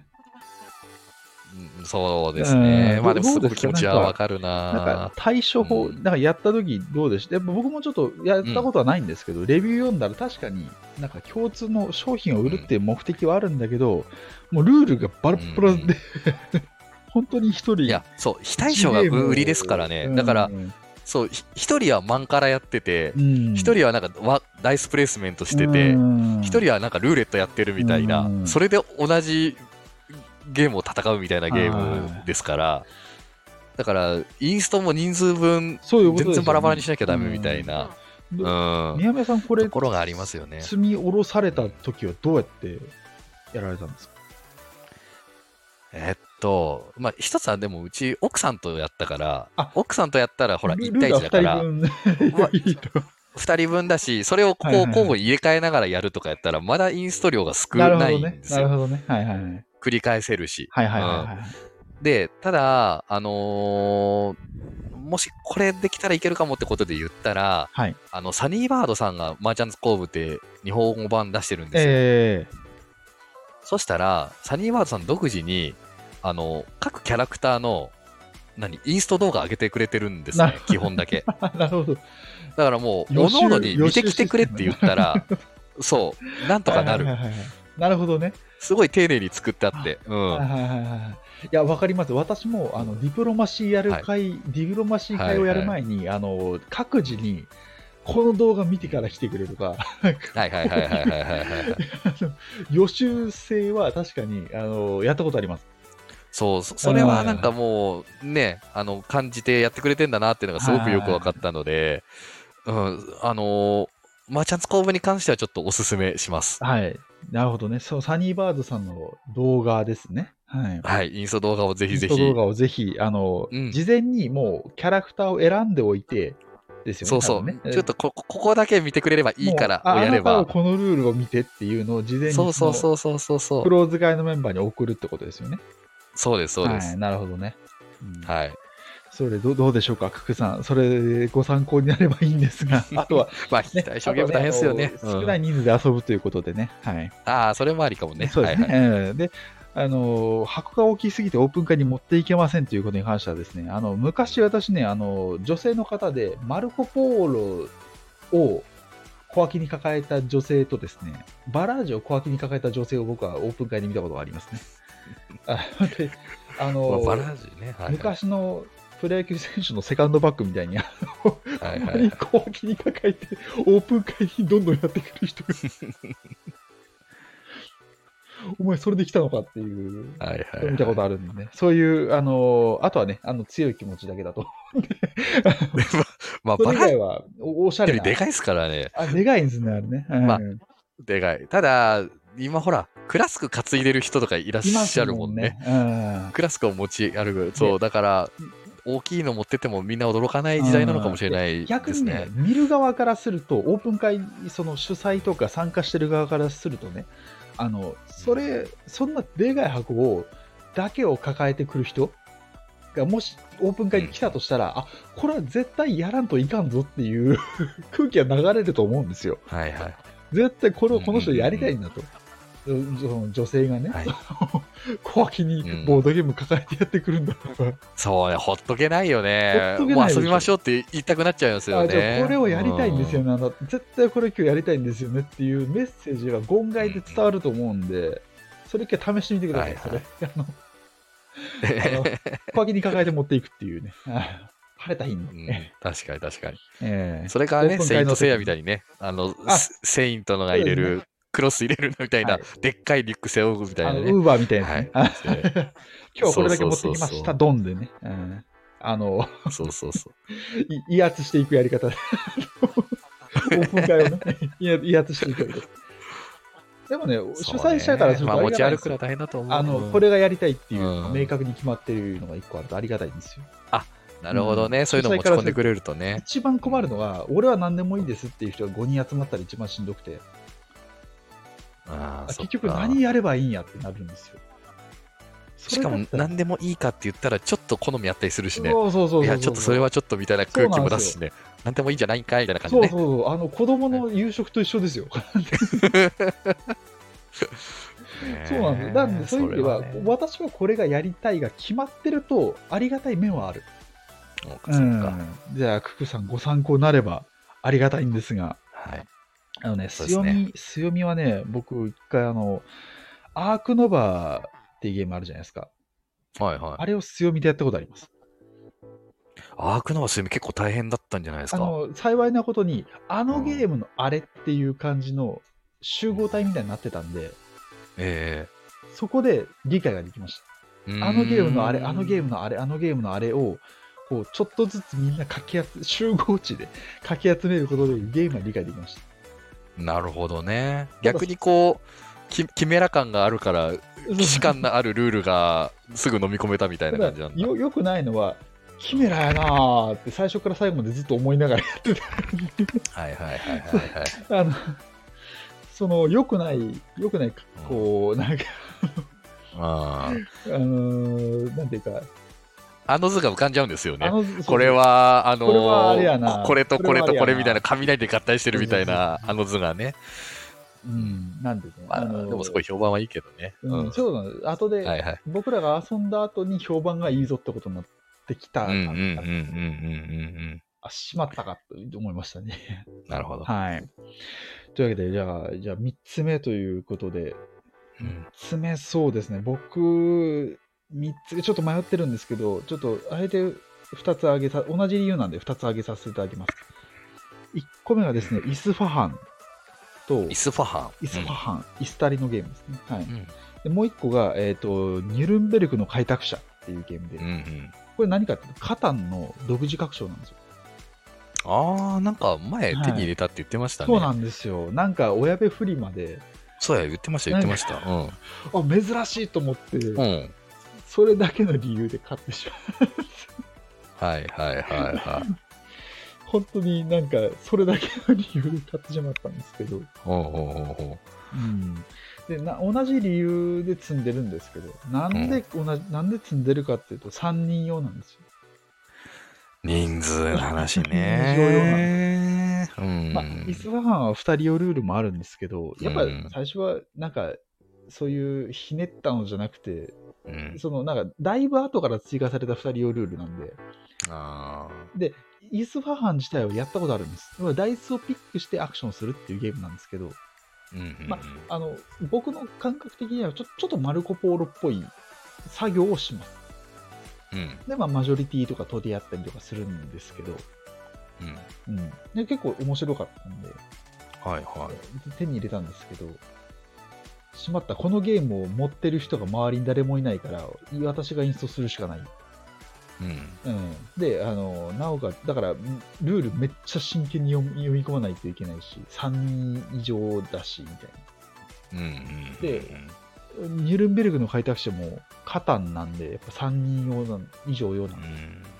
そうですね。まあでもすごく気持ちはわかるな。 なんか対処法、なんかやった時どうでした？僕もちょっとやったことはないんですけど、レビュー読んだら確かになんか共通の商品を売るっていう目的はあるんだけど、もうルールがバラッバラで、本当に一人。 いや、そう、非対称が売りですからね。だから、そう、一人はマンからやってて、一人はなんかダイスプレイスメントしてて、一人はなんかルーレットやってるみたいな、それで同じゲームを戦うみたいなゲームですから、だからインストも人数分全然バラバラにしなきゃダメみたいな、 宮部さんこれところがありますよね。 積み下ろされた時はどうやってやられたんですか？ まあ一つはでもうち奥さんとやったから、奥さんとやったらほら1対1だから2人分だし、それをこう交互に入れ替えながらやるとかやったらまだインスト量が少ないんですよ。 なるほどね。はいはい。 繰り返せるし。 はいはいはい。 で、ただ、もしこれできたらいけるかもってことで言ったら、サニーバードさんがマーチャンズ工部って日本語版出してるんですよ。そしたら、サニーバードさん独自に、各キャラクターの、インスト動画上げてくれてるんですね、基本だけ。 なるほど。 だからもう、各々に見てきてくれって言ったら、そう、なんとかなる。 なるほどね。 すごい丁寧に作ってあって。 いや、わかります。私も、ディプロマシー会をやる前に、各自に、この動画見てから来てくれとか、予習性は確かに、やったことあります。 そう、それはなんかもう、ね、感じてやってくれてんだなっていうのがすごくよく分かったので、マーチャンツ工部に関してはちょっとおすすめします。 はい。なるほどね。そう、サニーバードさんの動画ですね。 はい。インスト動画をぜひぜひ。 インスト動画をぜひ、事前にもうキャラクターを選んでおいて、ですよね。 そう。ちょっとここだけ見てくれればいいからをやれば。 このルールを見てっていうのを事前に、 そう。 クローズ会のメンバーに送るってことですよね。 そうです。 なるほどね。 はい。 それどうでしょうか、ククさん。それご参考になればいいんですが、あとは、 まあ、非対称ゲーム大変ですよね。 少ない人数で遊ぶということでね。はい。 ああ、それもありかもね。 そうですね。で、箱が大きすぎてオープン会に持っていけませんということに関してはですね、昔私ね、女性の方でマルコ・ポーロを小脇に抱えた女性とですね、バラージュを小脇に抱えた女性を僕はオープン会で見たことがありますね。でバラージュね。 昔のプロ野球選手のセカンドバッグみたいに、小脇に抱えてオープン会にどんどんやってくる人がお前それで来たのかっていう、見たことあるんでね。そういう、あとはね、強い気持ちだけだと。 まあ、バラはおしゃれな。 でかいですからね。 でかいんですね、あれね。 まあ、でかい。ただ、今ほら、クラスク担いでる人とかいらっしゃるもんね。クラスクを持ち歩く。そう、だから、大きいの持っててもみんな驚かない時代なのかもしれないですね。 逆にね、見る側からすると、オープン会、その主催とか参加してる側からするとね、そんなでかい箱だけを抱えてくる人もしオープン会に来たとしたら、これは絶対やらんといかんぞっていう空気が流れると思うんですよ。 はいはい。 絶対この人やりたいんだと。女性がね、はい、小脇にボードゲーム抱えてやってくるんだとか、 そうね、ほっとけないよね。もう遊びましょうって言いたくなっちゃいますよね。 じゃあこれをやりたいんですよね、絶対これ今日やりたいんですよねっていうメッセージが言外で伝わると思うんで、それ一回試してみてください。それ小脇に抱えて持っていくっていうね。晴れた日に、 確かに確かに。それからね、セイントセイヤみたいにね、セイントのが入れる、クロス入れるみたいな、でっかいリュック背負うみたいなね。 ウーバーみたいなね。今日はこれだけ持ってきました、ドンでね。 そうそうそう。 威圧していくやり方で。オープン会をね、威圧していくやり方。でもね、主催者からすると持ち歩くのは大変だと思う。 これがやりたいっていう明確に決まってるのが一個あるとありがたいんですよ。 なるほどね、そういうの持ち込んでくれるとね。 一番困るのは、俺は何でもいいですっていう人が5人集まったら一番しんどくて。結局何やればいいんやってなるんですよ。 しかも何でもいいかって言ったらちょっと好みあったりするしね。 そういやちょっとそれはちょっとみたいな空気も出すしね。何でもいいんじゃないんかいみたいな感じでね。 そう子供の夕食と一緒ですよ。そうなんです。なんでそういう意味では、私はこれがやりたいが決まってるとありがたい面はある。じゃあククさんご参考になればありがたいんですが。 はい。 強みはね、僕一回アークノバーっていうゲームあるじゃないですか。 はいはい。 あれを強みでやったことあります。 アークノバー強み結構大変だったんじゃないですか。 幸いなことに、ゲームのあれっていう感じの集合体みたいになってたんで、そこで理解ができました。ゲームのあれ、ゲームのあれ、ゲームのあれを、こう、ちょっとずつみんな集合値でかき集めることでゲームは理解できました。 なるほどね。逆にこう、キメラ感があるから、既視感のあるルールがすぐ飲み込めたみたいな感じなんだ。 よくないのは、キメラやなーって最初から最後までずっと思いながらやってた。 はいはいはいはいはい。 その、よくない、こう、なんかなんていうか、 図が浮かんじゃうんですよね。これは、これとこれとこれみたいな、雷で合体してるみたいな、図がね。 なんでね。 でもすごい評判はいいけどね。 そうなんです。後で、僕らが遊んだ後に評判がいいぞってことになってきた。しまったかと思いましたね。 なるほど。 はい。というわけで、じゃあ3つ目ということで、3つ目そうですね。僕、3つ、ちょっと迷ってるんですけど、ちょっと、あえて2つ同じ理由なんで2つ挙げさせていただきます。1個目がですね、イスファハンと、イスタリのゲームですね。はい。でもう1個が、ニュルンベルクの開拓者っていうゲームで、これ何かっていうと、カタンの独自拡張なんですよ。 なんか前手に入れたって言ってましたね。 そうなんですよ。なんか親部フリマで。 そうや、言ってました。 珍しいと思って、それだけの理由で買ってしまう。 はいはいはいはい。 本当になんか、それだけの理由で買ってしまったんですけど。で同じ理由で積んでるんですけど、なんで積んでるかっていうと、3人用なんですよ。 人数の話ね。 イスファハンは2人用ルールもあるんですけど、やっぱり最初はなんか、そういうひねったのじゃなくて、なんか、だいぶ後から追加された2人用ルールなんで、で、イスファハン自体はやったことあるんです。ダイスをピックしてアクションするっていうゲームなんですけど、僕の感覚的にはちょっとマルコ・ポーロっぽい作業をします。で、マジョリティとか取り合ったりとかするんですけど、で結構面白かったんで、手に入れたんですけど、しまった、このゲームを持ってる人が周りに誰もいないから、私がインストするしかない。で、なおかつ、だから、ルールめっちゃ真剣に読み込まないといけないし、3人以上だし、みたいな。で、ニュルンベルグの開拓者もカタンなんで、やっぱ3人以上用なん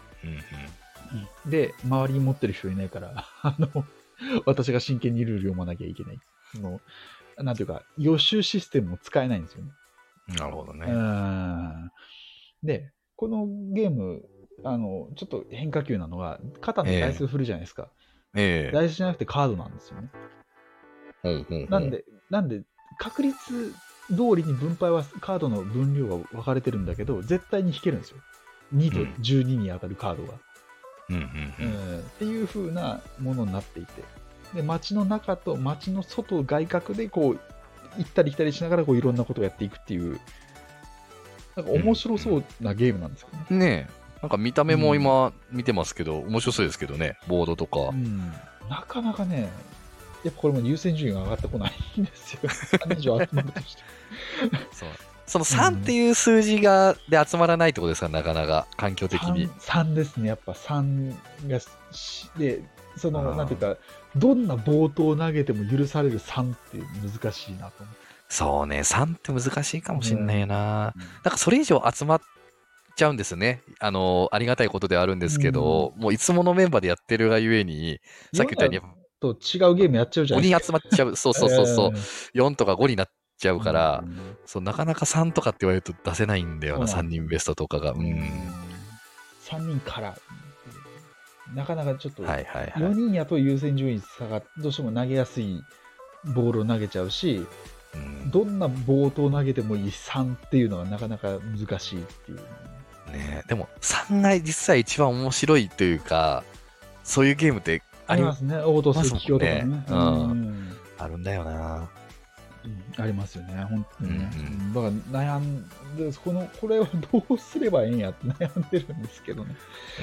で、周りに持ってる人いないから、私が真剣にルール読まなきゃいけない。なんていうか、予習システムも使えないんですよね。 なるほどね。 で、 このゲーム、ちょっと変化球なのが、カタンってダイス振るじゃないですか。ダイスじゃなくてカードなんですよね。なんで、確率通りに分配はカードの分量が分かれてるんだけど、絶対に引けるんですよ。2と12に当たるカードが。っていう風なものになっていて。で、街の中と街の外、外角でこう、行ったり来たりしながらこういろんなことをやっていくっていう、なんか面白そうなゲームなんですよね。 ねえ。なんか見た目も今見てますけど、面白そうですけどね、ボードとか。 なかなかね、やっぱこれも優先順位が上がってこないんですよ。3以上集まるとして。 その3っていう数字で集まらないってことですか、なかなか環境的に。 3ですね、やっぱ3が、で、なんていうか、どんな冒頭を投げても許される3って難しいなと思って。 そうね、3って難しいかもしれないよな。なんかそれ以上集まっちゃうんですね。ありがたいことではあるんですけど、もういつものメンバーでやってるがゆえに、さっき言ったように、 と違うゲームやっちゃうじゃないですか。 5人集まっちゃう。そう。4とか5になっちゃうから、なかなか3とかって言われると出せないんだよな、3人ベストとかが。 3人から。なかなかちょっと、4人やと優先順位下がって、どうしても投げやすいボールを投げちゃうし、どんな冒頭投げてもいい3っていうのはなかなか難しいっていう。 ね、でも3が実際一番面白いというか、そういうゲームってありますね。オートスキとかね。 あるんだよな。 ありますよね、本当にね。だから悩んで、これをどうすればええんやって悩んでるんですけどね。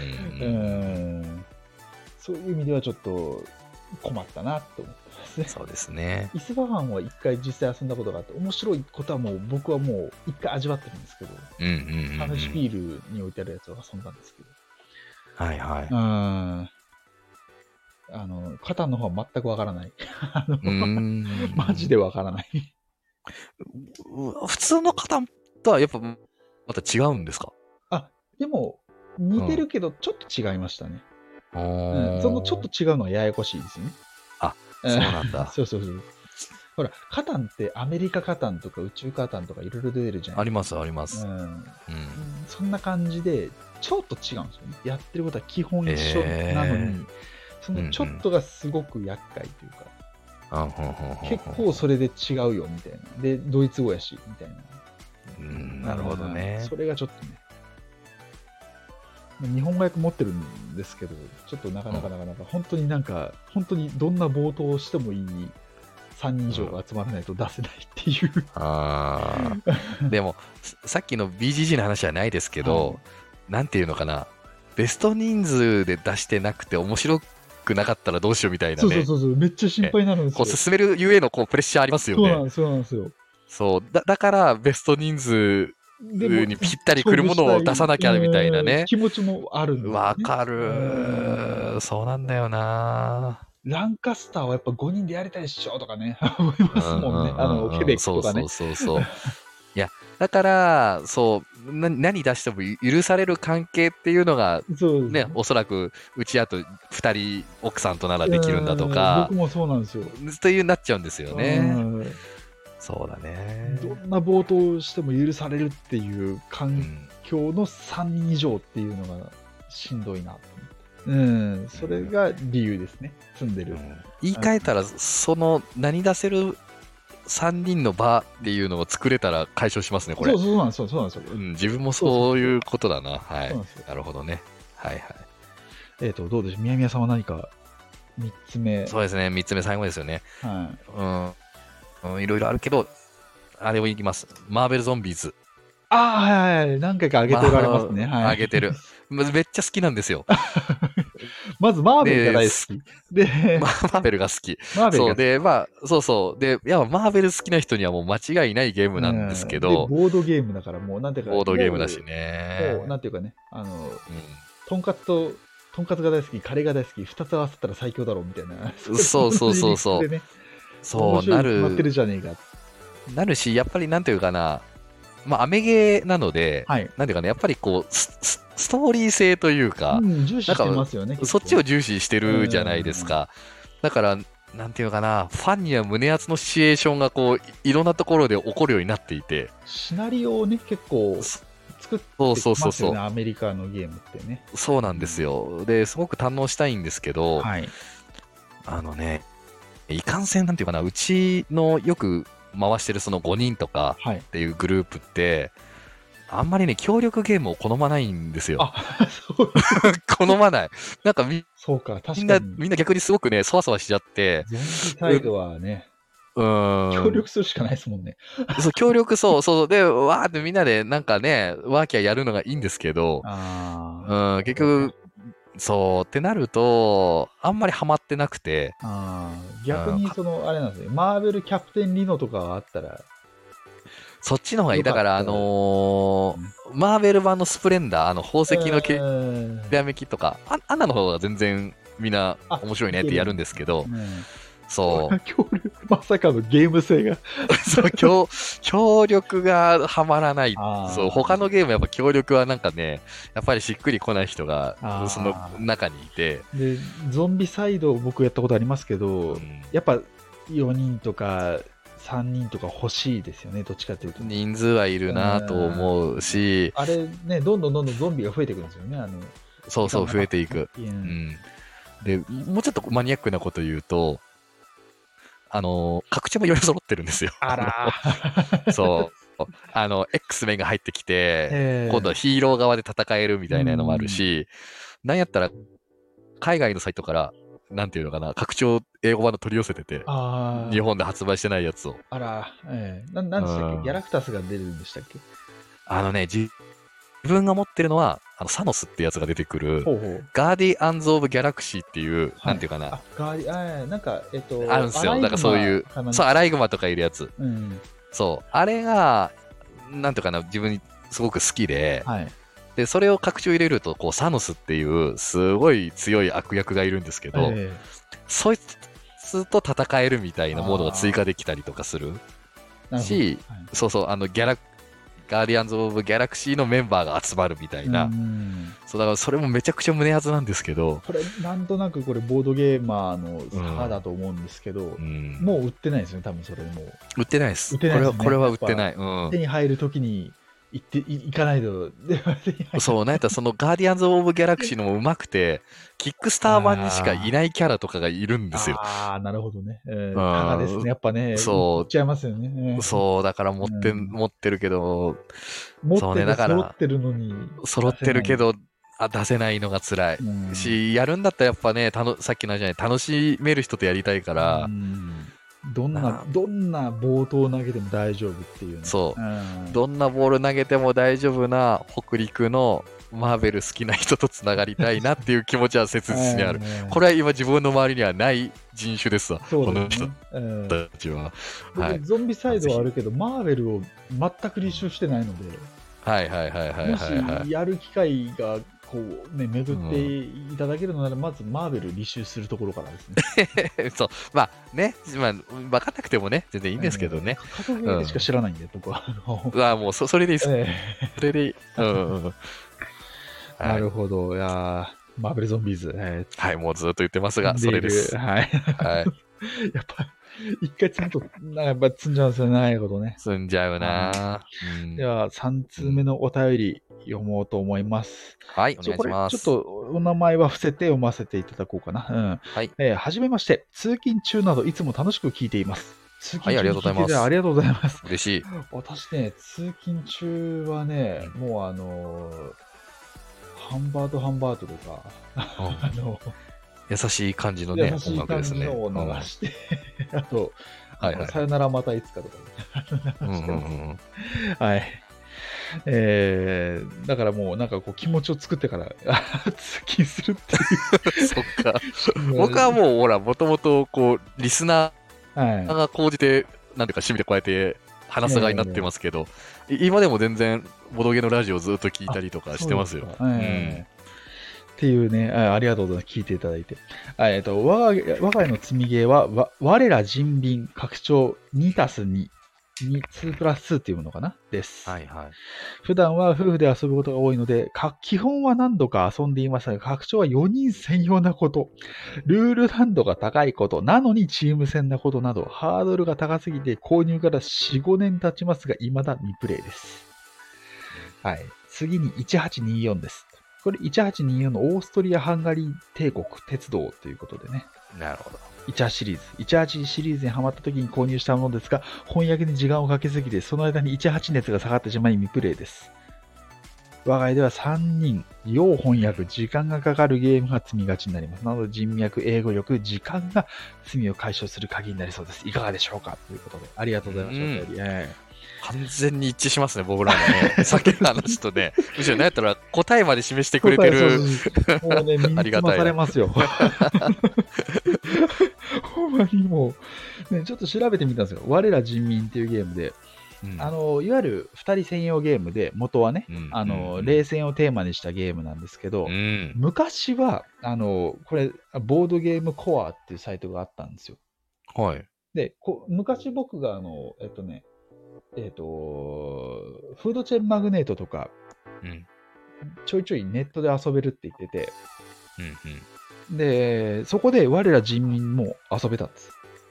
そういう意味ではちょっと困ったなと思ってますね。 そうですね。 イスバハンは一回実際遊んだことがあって、面白いことは僕はもう一回味わってるんですけど、ハムシピールに置いてあるやつを遊んだんですけど。カタンの方は全くわからない。マジでわからない。 普通のカタンとはやっぱまた違うんですか？ でも似てるけどちょっと違いましたね。そのちょっと違うのはややこしいですよね。 そうなんだ。 そう。ほら、カタンってアメリカカタンとか宇宙カタンとかいろいろ出てるじゃないですか。 あります。 そんな感じで、ちょっと違うんですよね。やってることは基本一緒なのに、そのちょっとがすごく厄介というか、結構それで違うよみたいな。で、ドイツ語やし、みたいな。なるほどね。 それがちょっとね、日本語訳持ってるんですけど、ちょっとなかなか、本当にどんな冒頭をしてもいい3人以上が集まらないと出せないっていう。 でも、さっきの BGG の話じゃないですけど、なんていうのかな、ベスト人数で出してなくて面白くなかったらどうしようみたいなね。 そう、めっちゃ心配になるんですよ。 進めるゆえのプレッシャーありますよね。 そうなんですよ。 だからベスト人数にぴったり来るものを出さなきゃみたいなね。 気持ちもあるんだよね。 わかる。そうなんだよな。 ランカスターはやっぱ5人でやりたいっしょとかね、思いますもんね。ケベックとかね。 そう。いや、だから、何出しても許される関係っていうのが、ね、おそらく、うちあと2人、奥さんとならできるんだとか、 僕もそうなんですよ。 というなっちゃうんですよね。そうだね。 どんな冒頭しても許されるっていう環境の3人以上っていうのがしんどいなと思って。それが理由ですね。積んでる。 言い換えたら、何出せる3人の場っていうのを作れたら解消しますね、これ。 そうなんですよ。 自分もそういうことだな。はい。なるほどね。はい。 どうでしょう、宮宮さんは何か3つ目。 そうですね、3つ目、最後ですよね。いろいろあるけど、あれをいきます。マーベルゾンビーズ。 はい。何回か上げておられますね。 上げてる。めっちゃ好きなんですよ。 まずマーベルが大好き。 で、マーベルが好き。そうで、で、いや、マーベル好きな人にはもう間違いないゲームなんですけど。 ボードゲームだからもう、なんていうか。 ボードゲームだしね。 もう、なんていうかね、とんかつが大好き、カレーが大好き、2つ合わせたら最強だろうみたいな。 そう。そうなる。 待ってるじゃねえか。 なるし、やっぱりなんていうかな、アメゲーなので、なんていうかね、やっぱりストーリー性というか、 重視してますよね。 そっちを重視してるじゃないですか。だから、なんていうかな、ファンには胸熱のシチュエーションがいろんなところで起こるようになっていて。 シナリオをね、結構作ってますよね、 そうそうそうそう。 アメリカのゲームってね。 そうなんですよ。で、すごく堪能したいんですけど、 はい。 あのね、いかんせんなんていうかな、うちのよく回してるその5人とかはい。 っていうグループって、あんまりね、協力ゲームを好まないんですよ。 あ、そう、 好まない。なんかそうか、確かに。 みんな逆にすごくね、そわそわしちゃって、 ゾンビサイドはね、 うーん。 協力するしかないですもんね。 そう、協力そう。で、わーってみんなでなんかね、ワーキャーやるのがいいんですけど、 ああ、 うん、 なるほどね。 結局、そうってなると、あんまりハマってなくて、 ああ、 うん、 逆にあれなんですね、マーベルキャプテンリノとかあったらそっちの方がいい。 よだから、 かったね。 マーベル版のスプレンダー、宝う石のきーん。 らめきとか、アンナの方が全然みんなあ、 面白いねってやるんいけるんだ。 ですけど、 うん。 そ協力、まさかのゲーム性が。 う、そう、協力がはまらない。そう、 あ他のゲームやっぱ協力はなんかね、やっぱりしっくりこない人が、そのあ、 中にいて、 で、ゾンビサイド僕やったことありますけど、 うん、 やっぱ4人とか3人とか欲しいですよね、どっちかというと。 人数はいるなと思うし、 あれね、どんどんゾンビが増えていくんですよね、 そうそう、 時間が経増えていく。 ってね。 うん。で、もうちょっとマニアックなこと言うと、拡張もいろいろ揃ってるんですよ。 あらー。 そう。X メンが入ってきて、今度はえヒーロー側で戦えるみうたいなのもあるん。 し、なんやったら、海外のサイトから、なんていうのかな、拡張英語版の取り寄せてて、日あ本で発売してないやつを。 あ、あら、なんうでしたっけ、ギャん。 ラクタスが出るんでしたっけ。 自分が持ってるのは、サノスってやつが出てくる、 ほうほう。 ガーディアンズ・オブ・ギャラクシーっていう、なはい。 んていうかな、 あ、なんか、アあるんですよ。だからライグそういう、 マかなんそう、アライグマとかいるやつ。 うん。 そう。あれが、なんていうかな、自分にすごく好きで、 はい。 で、それを拡張入れると、こう、サノスっていう、すごい強い悪役がいるんですけど、 えそいつと戦えるみたいなモードが追あ加できたりとかするあ、なるほど。 し、 はい、 そうそう、ガーディアンズ・オブ・ギャラクシーのメンバーが集まるみたいな、 ん。 そう、だからそれもめちゃくちゃ胸熱なんですけど、 これ、なんとなくこれ、ボードゲーマーのうん、 差だと思うんですけど、 うん、 もう売ってないですよね、多分それもう。 売ってないです。 売ってないですよね。 これは売ってやっぱ、 ない。うん。 手に入るときに行かないと、で手に入そう、なんやったらそのガーディアンズ・オブ・ギャラクシーのも上手くて、キックスター版にしかいないキャラとかがいるんですよ。 なるほどね。 うタガですね。 ん、 やっぱね、売っそちゃいますよね。 そう、だからうん、 持ってるけど、そうね、 持っててだから、 揃ってるのに揃っ出せない。 てるけど、出せないのが辛い。 うん、 やるんだったらやっぱね、さっきのじゃない、楽しめる人とやりたいかうら、 ん、 な、 どんな冒頭投げても大丈夫っていうね。 そうう、 ん、 どんなボール投げても大丈夫な北陸のマーベル好きな人とつながりたいなっていう気持ちは切実にある。これは今自分の周りにはない人種ですわ、この人そうですね。うん、 たちは。は僕、 い。 ゾンビサイぜひ。 ドはあるけど、マーベルを全く履修してないので、 はいはいはいはいもはいはい。 しやる機会がこう、ね、巡ってうん、 いただけるのなら、まずマーベル履修するところからですね。 そう。まあね、まあ、分かんなくてもね、全然いいんですけどね。 格ゲーでしかうん。 知らないんで、僕は。 もうそれでいいです。 えそれでいい。うんうんうん。 なはい。 るほど。いやマーベルゾンビーズ、 はい、もうずっと言ってますが、 積んでいる。 それです。 はい。 はい。 やっぱ、一回積むと、やっぱ積んじゃうんですよね、長いことね。 済んじゃうはい。 なぁ。うん。 では、3 うん。 通目のお便り読もうと思います。 はい、お願いこれ、 します。 ちょっとお名前は伏せて読ませていただこうかな。 はい。 はじめまして。通勤中などいつも楽しく聞いています。通はい、あ勤中りがとうごに聞いていただきあざいます。 りがとうございます。 嬉しい。 私ね、通勤中はね、 うん。 もうハンバートとか、 うん。 あの、 優しい感じのね、音優しい楽ですね。 感じのを流うん。 してあと、 はいはいはい。 さよならまたいつかとかね、 うんうんう流してます。 んうん。 はい。だからもうなんかこう気持ちを作ってから通勤するってそっか。僕はいう。 もう、ほら、もともと、こう、リスナはい。 ーが高じて、なんていうか、趣味でこうやって話す側になってえますけど、今でも全然、ボドゲのラジオずっと聞いたりとかしそうてますよ。 ですか。 うん。 っていうね、ありがとうございます。聞いていただいて。我が家の積みゲーは、我ら人民拡張2たす2。2プラス2っていうものかなです。 はいはい。 普段は夫婦で遊ぶことが多いので、基本は何度か遊んでいますが、拡張は4人専用なこと、ルール難度が高いこと、なのにチーム戦なことなど、ハードルが高すぎて購入から4、5年経ちますが、未だ未プレイです。はい。 次に1824です。これ1824のオーストリア・ハンガリー帝国鉄道ということでね。 なるほど。 18シリーズ。18シリーズにハマった時に購入したものですが、翻訳に時間をかけすぎて、その間に18熱が下がってしまい未プレイです。我が家では3人、要翻訳、時間がかかるゲームが積みがちになります。なので人脈、英語力、時間が罪を解消する鍵になりそうです。いかがでしょうかということで、ありがとうございました。 完全に一致しますね、僕らのね。さっきの話とね、むしろ何やったら答えまで示してくれてる。 もうね、身につまされますよ。ほんまにもう、ね、ちょっと調べてみたんですよ。我ら人民っていうゲームで、いわゆる2人専用ゲームで、元はね、冷戦をテーマにしたゲームなんですけど、昔は、これ、ボードゲームコアっていうサイトがあったんですよ。 はい。 で、昔僕が、フードチェーンマグネートとか、ちょいちょいネットで遊べるって言ってて、で、そこで我ら人民も遊べたんです。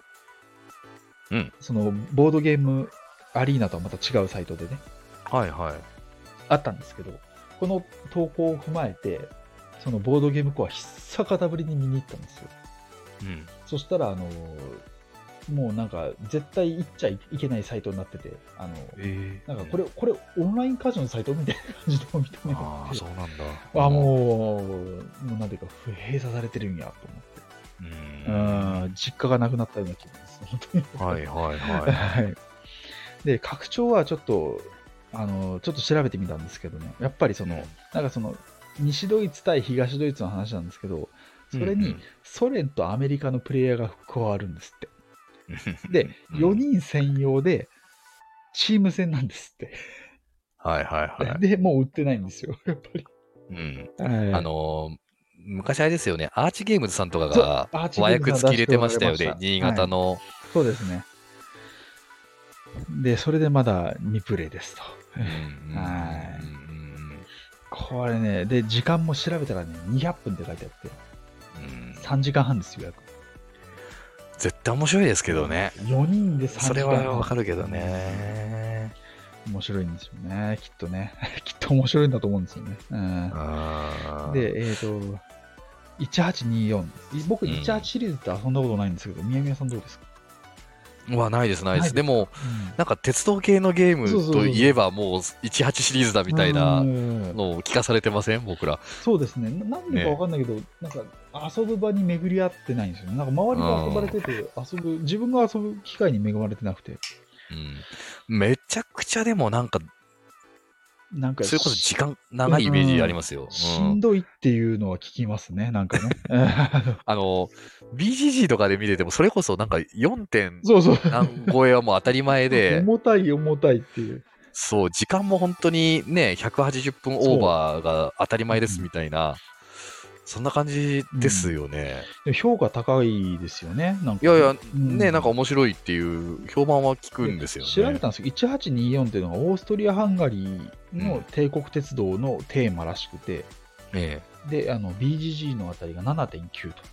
その、ボードゲームアリーナとはまた違うサイトでね。 はいはい。 あったんですけど、この投稿を踏まえて、そのボードゲームコア久方ぶりに見に行ったんですよ。そしたら、もうなんか絶対行っちゃいけないサイトになってて、なんかこれオンラインカジノのサイトみたいな感じで見た目があって、 そうなんだ。 もうなんていうか閉鎖されてるんやと思って、実家がなくなったような気分です。本当に。はいはいはい。で、拡張はちょっと調べてみたんですけどね、やっぱりなんか西ドイツ対東ドイツの話なんですけど、それにソ連とアメリカのプレイヤーが加わるんですって。で、4人専用でチーム戦なんですって。 はいはいはい。 で、もう売ってないんですよ、やっぱり。 昔あれですよね、アーチゲームズさんとかが和訳付き入れてましたよね、新潟の。 そうですね。で、それでまだ未プレイですと。これね、で、時間も調べたらね、200分って書いてあって、3時間半ですよ、約。 絶対面白いですけどね。 4人で3時間半。 それはわかるけどね。 面白いんですよね、きっとね。きっと面白いんだと思うんですよね。で、1824。僕、18シリーズって遊んだことないんですけど、宮宮さんどうですか？ ないです、ないです。でも、なんか鉄道系のゲームといえばもう18シリーズだみたいなのを聞かされてません？僕ら。 そうですね。何でか分かんないけど、なんか遊ぶ場に巡り合ってないんですよね。なんか周りが遊ばれてて、自分が遊ぶ機会に恵まれてなくて。 めちゃくちゃでもなんかそれこそ時間長いイメージありますよ。 しんどいっていうのは聞きますね、なんかね。 BGG とかで見てても、それこそなんか 4. 何超えはもう当たり前で。 重たいっていう。 そう、時間も本当にね、180分オーバーが当たり前ですみたいな、そんな感じですよね。 評価高いですよね。なんかいやいや、ね、なんか面白いっていう評判は聞くんですよね。 調べたんですけど、1824っていうのがオーストリア・ハンガリーの帝国鉄道のテーマらしくて、で、BGG のあたりが 7.9 と。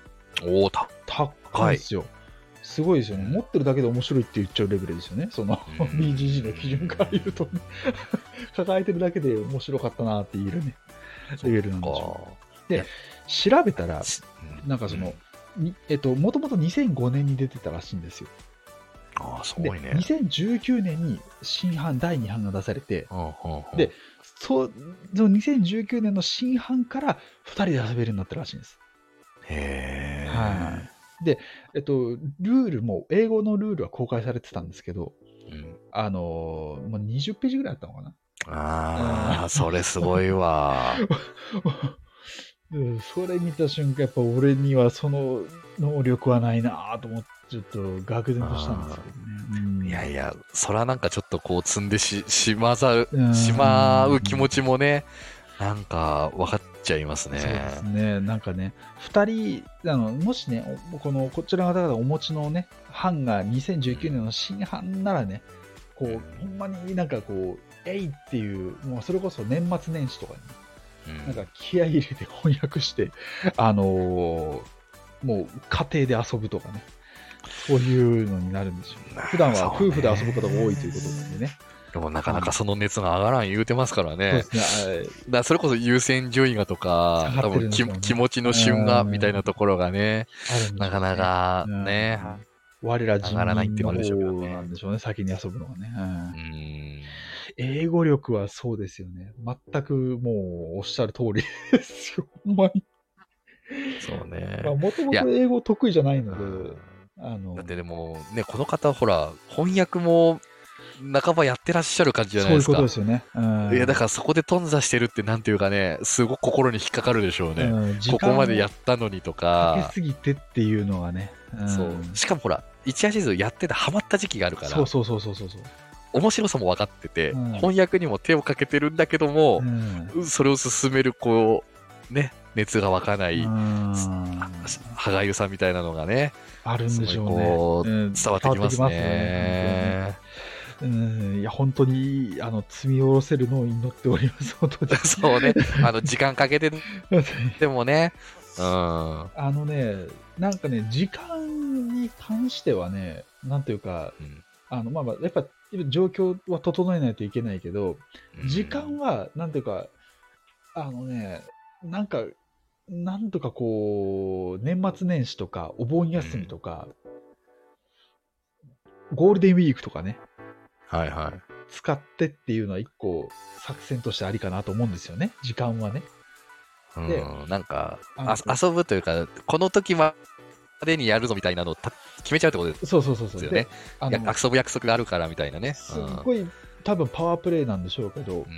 高いですよ。すごいですよね。持ってるだけで面白いって言っちゃうレベルですよね。その BGG の基準から言うと、抱えてるだけで面白かったなって言えるね、レベルなんでしょう。で、調べたら、なんかもともと2005年に出てたらしいんですよ。 すごいね。 2019年に新版、第2版が出されて、で、その2019年の新版から2人で遊べるようになったらしいんです。で、ルールも、英語のルールは公開されてたんですけど、20ページぐらいあったのかな。 それすごいわ。 それ見た瞬間、やっぱ俺にはその能力はないなと思って、ちょっと愕然としたんですけどね。 いやいや、それはなんかちょっとこう積んでしまう気持ちもね、なんか分かっちゃいますね。 そうですね。なんかね、2人、もしね、こちらの方がお持ちのね、版が2019年の新版ならね、ほんまになんかえいっていう、もうそれこそ年末年始とかに、なんか気合い入れて翻訳して、もう家庭で遊ぶとかね、そういうのになるんですよ。普段は夫婦で遊ぶことが多いということなんでね。 でもなかなかその熱が上がらん言うてますからね。 そうですね。 それこそ優先順位がとか、多分気持ちの旬がみたいなところがね、なかなかね、 我ら人民の方なんでしょうね、先に遊ぶのがね。英語力はそうですよね。全くもうおっしゃる通りですよ。ほんまに。 そうね。 もともと英語得意じゃないので。 だってでもね、この方ほら、翻訳も半ばやってらっしゃる感じじゃないですか。 そういうことですよね。 いや、だからそこで頓挫してるってなんていうかね、すごく心に引っかかるでしょうね。ここまでやったのにとか。 かけすぎてっていうのはね。 そう。しかもほら、一夜シーズンやっててハマった時期があるから。 そう。 面白さも分かってて、翻訳にも手をかけてるんだけども、それを進めるこう、ね、熱が湧かない、歯がゆさみたいなのがね、 あるんでしょうね。 伝わってきますね。 いや、本当に、積み下ろせるのを祈っております、本当に。 そうね。時間かけて、でもね、 なんかね、時間に関してはね、なんていうか、やっぱ、状況は整えないといけないけど、時間は、なんていうか、なんとかこう、年末年始とか、お盆休みとか、ゴールデンウィークとかね、使ってっていうのは一個作戦としてありかなと思うんですよね、時間はね。 で、なんか、遊ぶというか、この時までにやるぞみたいなのを決めちゃうってことですよね。そう。遊ぶ約束があるからみたいなね。 すごい多分パワープレイなんでしょうけど、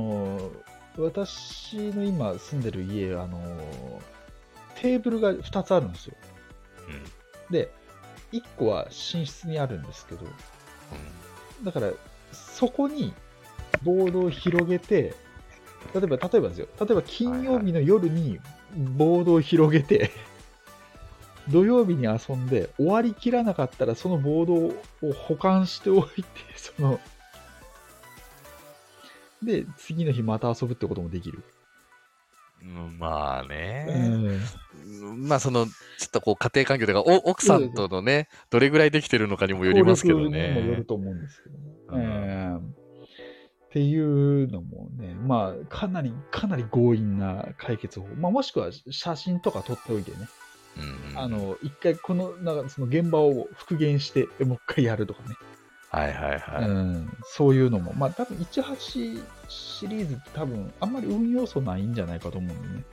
私の今住んでる家、テーブルが2つあるんですよ。で、1個は寝室にあるんですけど、だからそこにボードを広げて、例えばですよ。例えば金曜日の夜にボードを広げて、土曜日に遊んで終わりきらなかったらそのボードを保管しておいて、で、次の日また遊ぶってこともできる。 まあね。ちょっとこう家庭環境というか、奥さんとのね、どれぐらいできてるのかにもよりますけどね。 にもよると思うんですけども。っていうのもね、かなり強引な解決法。もしくは写真とか撮っておいてね。一回その現場を復元して、もう一回やるとかね。そういうのも、多分18シリーズって多分あんまり運要素ないんじゃないかと思うんでね。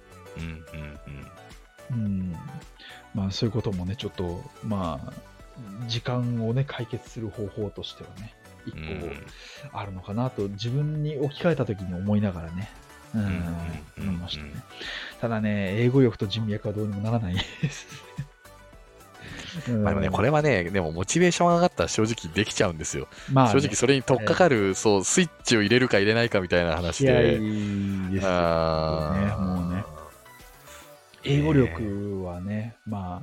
そういうこともね、ちょっと、時間をね、解決する方法としてはね、一個あるのかなと、自分に置き換えたときに思いながらね、思いましたね。ただね、英語力と人脈はどうにもならないですでもね、これはね、でもモチベーション上がったら正直できちゃうんですよ。正直それに取っかかる、スイッチを入れるか入れないかみたいな話で。 いいですよね、もうね。英語力はね、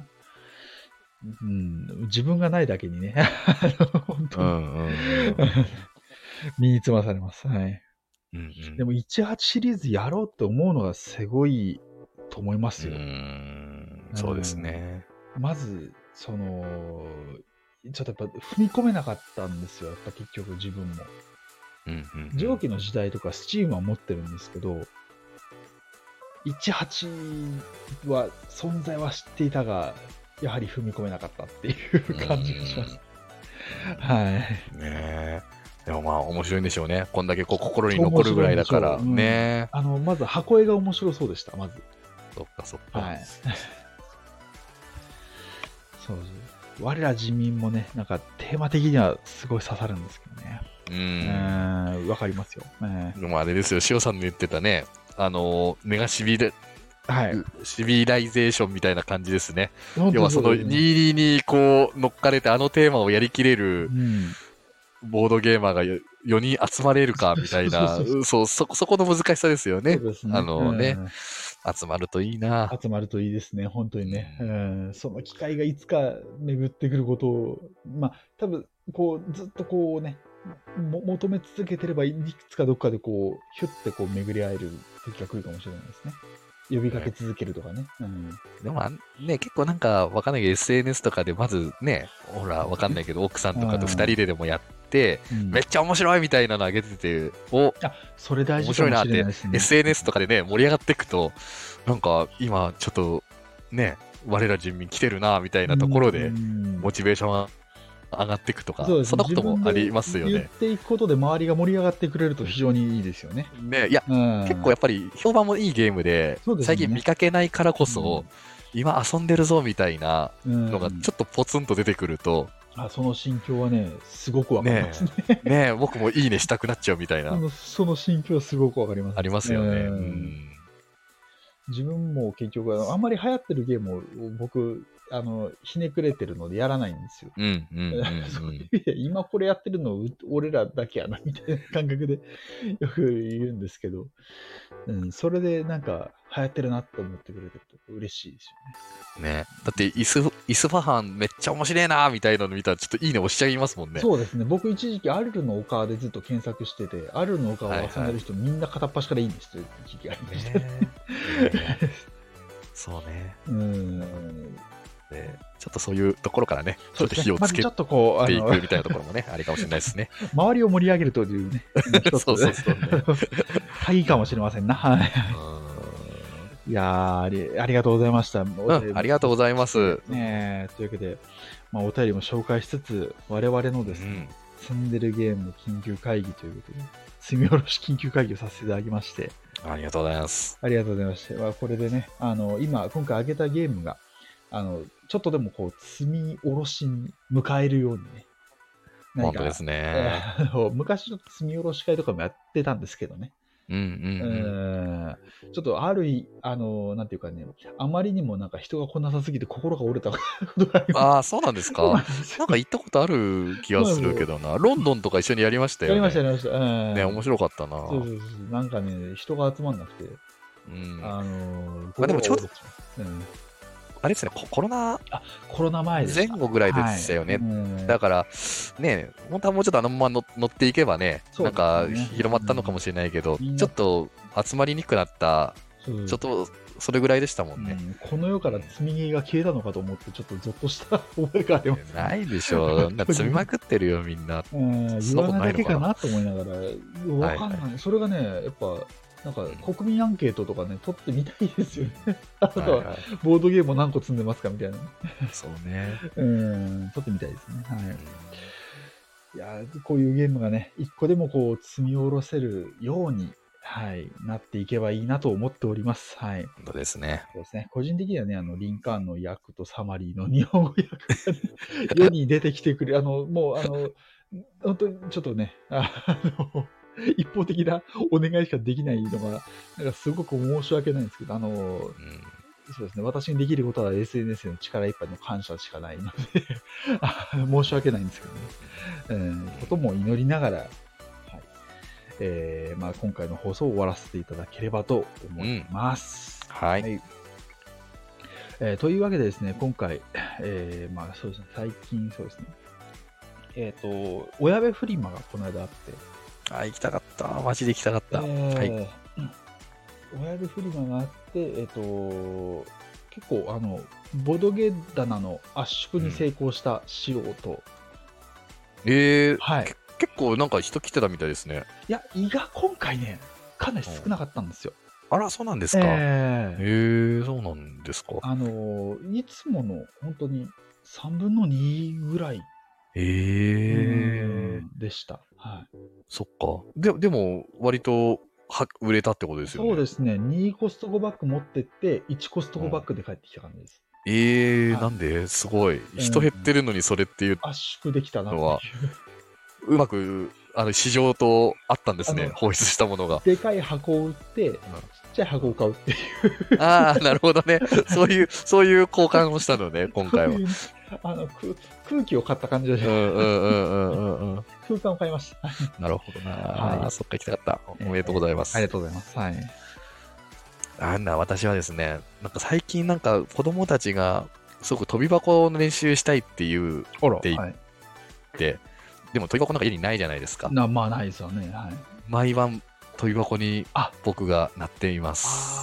自分がないだけにね、本当に身につまされます。でも18シリーズやろうって思うのがすごいと思いますよ。 そうですね。 まず、ちょっとやっぱ踏み込めなかったんですよ、やっぱ結局自分も。上記の時代とかスチームは持ってるんですけど、18は存在は知っていたが、やはり踏み込めなかったっていう感じがします。 でも面白いんでしょうね。こんだけ心に残るぐらいだからね。 まず箱絵が面白そうでした、まず。 そっか。 そう。我ら人民もね、なんかテーマ的にはすごい刺さるんですけどね。わかりますよ。 でもあれですよ、塩さんの言ってたね、メガシビライゼーションみたいな感じですね。要はその22にこう乗っかれてあのテーマをやりきれるボードゲーマーが4人集まれるかみたいな、そこの難しさですよね。集まるといいな。 集まるといいですね、本当にね。その機会がいつか巡ってくることを、多分ずっと求め続けてれば、いくつかどっかでヒュッて巡り合える時が来るかもしれないですね。 呼びかけ続けるとかね。 でもね、結構なんかわかんないけど SNS とかでまずね、ほらわかんないけど奥さんとかと2人ででもやって、めっちゃ面白いみたいなの上げてて、 それ大事かもしれないですね。 面白いなって SNS とかでね、盛り上がっていくと、なんか今ちょっとね、我ら人民来てるなみたいなところで、モチベーションは上がっていくとか、そんなこともありますよね。 言っていくことで周りが盛り上がってくれると非常にいいですよね。 ね、いや、結構やっぱり評判もいいゲームで、最近見かけないからこそ、今遊んでるぞみたいなのがちょっとポツンと出てくると、 その心境はね、すごくわかりますね。 ね僕もいいねしたくなっちゃうみたいな。 その心境はすごくわかります。 ありますよね。 自分も結局あんまり流行ってるゲームを僕ひねくれてるのでやらないんですよ。今これやってるの俺らだけやなみたいな感覚でよく言うんですけど、それでなんか流行ってるなって思ってくれてると嬉しいですよね。 ね、だってイスファハンめっちゃ面白いなみたいなの見たらちょっといいね押しちゃいますもんね。 そうですね。僕一時期アルルの丘でずっと検索してて、アルルの丘を遊んでる人、みんな片っ端からいいねしてる時期がありましたね。 そうね。ちょっとそういうところからね、ちょっと火をつけていくみたいなところもね、ありかもしれないですね。 周りを盛り上げるというね、 そう鍵いかもしれませんな。はい。いやありがとうございました。 ありがとうございます。 というわけで、お便りも紹介しつつ、我々のですね、積んでるゲームの緊急会議ということで、積み下ろし緊急会議をさせていただきまして。 ありがとうございます。 ありがとうございました。これでね、今回挙げたゲームが、ちょっとでも積み下ろしに迎えるようにね。 本当ですね。 昔ちょっと積み下ろし会とかもやってたんですけどね。ちょっとなんていうかね、あまりにもなんか人が来なさすぎて心が折れたことがあります。 そうなんですか。なんか行ったことある気がするけどな。ロンドンとか一緒にやりましたよね。 やりました。 ね、面白かったな。 なんかね、人が集まんなくて。 でもちょうど、あれですね、コロナ前前後ぐらいでしたよね。だから、ね、本当はもうちょっとまま乗っていけばね、なんか広まったのかもしれないけど、ちょっと集まりにくくなった、ちょっとそれぐらいでしたもんね。 この世から積みゲーが消えたのかと思って、ちょっとゾッとした覚えがあります。 ないでしょ。積みまくってるよ、みんな。 言わないだけかなと思いながら、わかんない。それがね、やっぱ、なんか国民アンケートとかね、取ってみたいですよね。あとは、ボードゲームを何個積んでますかみたいな。 そうね。 取ってみたいですね。いや、こういうゲームがね、一個でも積み下ろせるように、なっていけばいいなと思っております。 本当ですね。 そうですね。個人的にはね、リンカーンの役とサマリーの日本語訳が、ね、世に出てきてくれ、もう、本当にちょっとね、一方的なお願いしかできないのが、なんかすごく申し訳ないんですけど、そうですね、私にできることは SNS の力いっぱいの感謝しかないので申し訳ないんですけどね、ことも祈りながら、今回の放送を終わらせていただければと思います。というわけでですね、今回、そうですね、最近そうですね、親部フリマがこの間あって、 行きたかった。マジで行きたかった。親部フリマがあって、結構ボドゲ棚の圧縮に成功した仕様と、 結構なんか人来てたみたいですね。 いや、胃が今回ね、かなり少なかったんですよ。 あら、そうなんですか。そうなんですか。 いつもの本当に3分の2ぐらいでした。 そっか。でも、割と売れたってことですよね。 そうですね。2コスト5バッグ持ってって、1コスト5バッグで帰ってきた感じです。 なんですごい。人減ってるのにそれっていう圧縮できたなのは、うまく市場とあったんですね。放出したものが。 でかい箱を売って、ちっちゃい箱を買うっていう。 なるほどね。そういう交換をしたのね、今回は。 空気を買った感じでした。空間を買いました。 なるほどな。そっか、行きたかった。おめでとうございます。 ありがとうございます。 私はですね、なんか最近なんか子供たちがすごく飛び箱の練習したいって言って、でも飛び箱なんか家にないじゃないですか。 まあないですよね。 毎晩飛び箱に僕がなっています。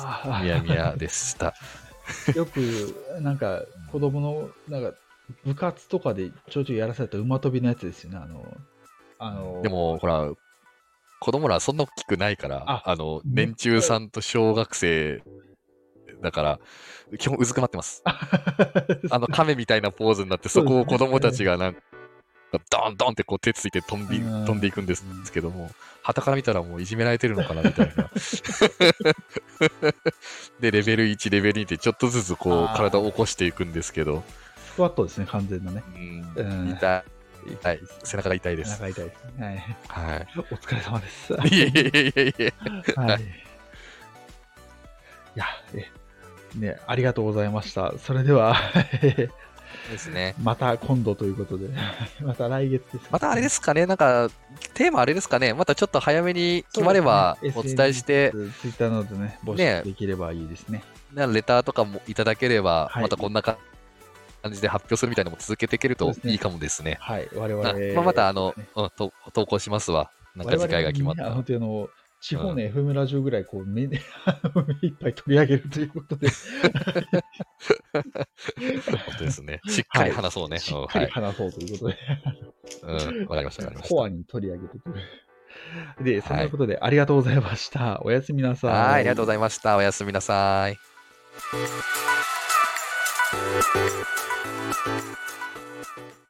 みやみやでした。 よく、なんか、子供の、なんか、部活とかでちょいちょいやらされた馬跳びのやつですよね。 でも、ほら、子供らそんな大きくないから、年中さんと小学生だから、基本うずくまってます。亀みたいなポーズになって、そこを子供たちがなんか、ドンドンってこう手ついて飛んでいくんですけども、旗から見たらもういじめられてるのかなみたいな。で、レベル1、レベル2ってちょっとずつこう体を起こしていくんですけど。 スクワットですね、完全なね。 痛い。背中が痛いです。 背中痛いです。 はい。 お疲れ様です。 いえいえいえいえ。 はい。いや、ね、ありがとうございました。それではですね。 また今度ということで、また来月です、ね。 またあれですかね、なんか、テーマあれですかね、またちょっと早めに決まればお伝えして、 ツイッターなどでね、募集できればいいですね。 レターとかもいただければ、またこんな感じで発表するみたいなのも続けていけるといいかもですね。 はい、我々。 また投稿しますわ。なんか次回が決まったら。 地方の FM ラジオぐらいこう目いっぱい取り上げるということで本当ですね。しっかり話そうね。 しっかり話そうということで。わかりました。 コアに取り上げるという。で、そんなことでありがとうございました。おやすみなさい。 はい、ありがとうございました。おやすみなさい。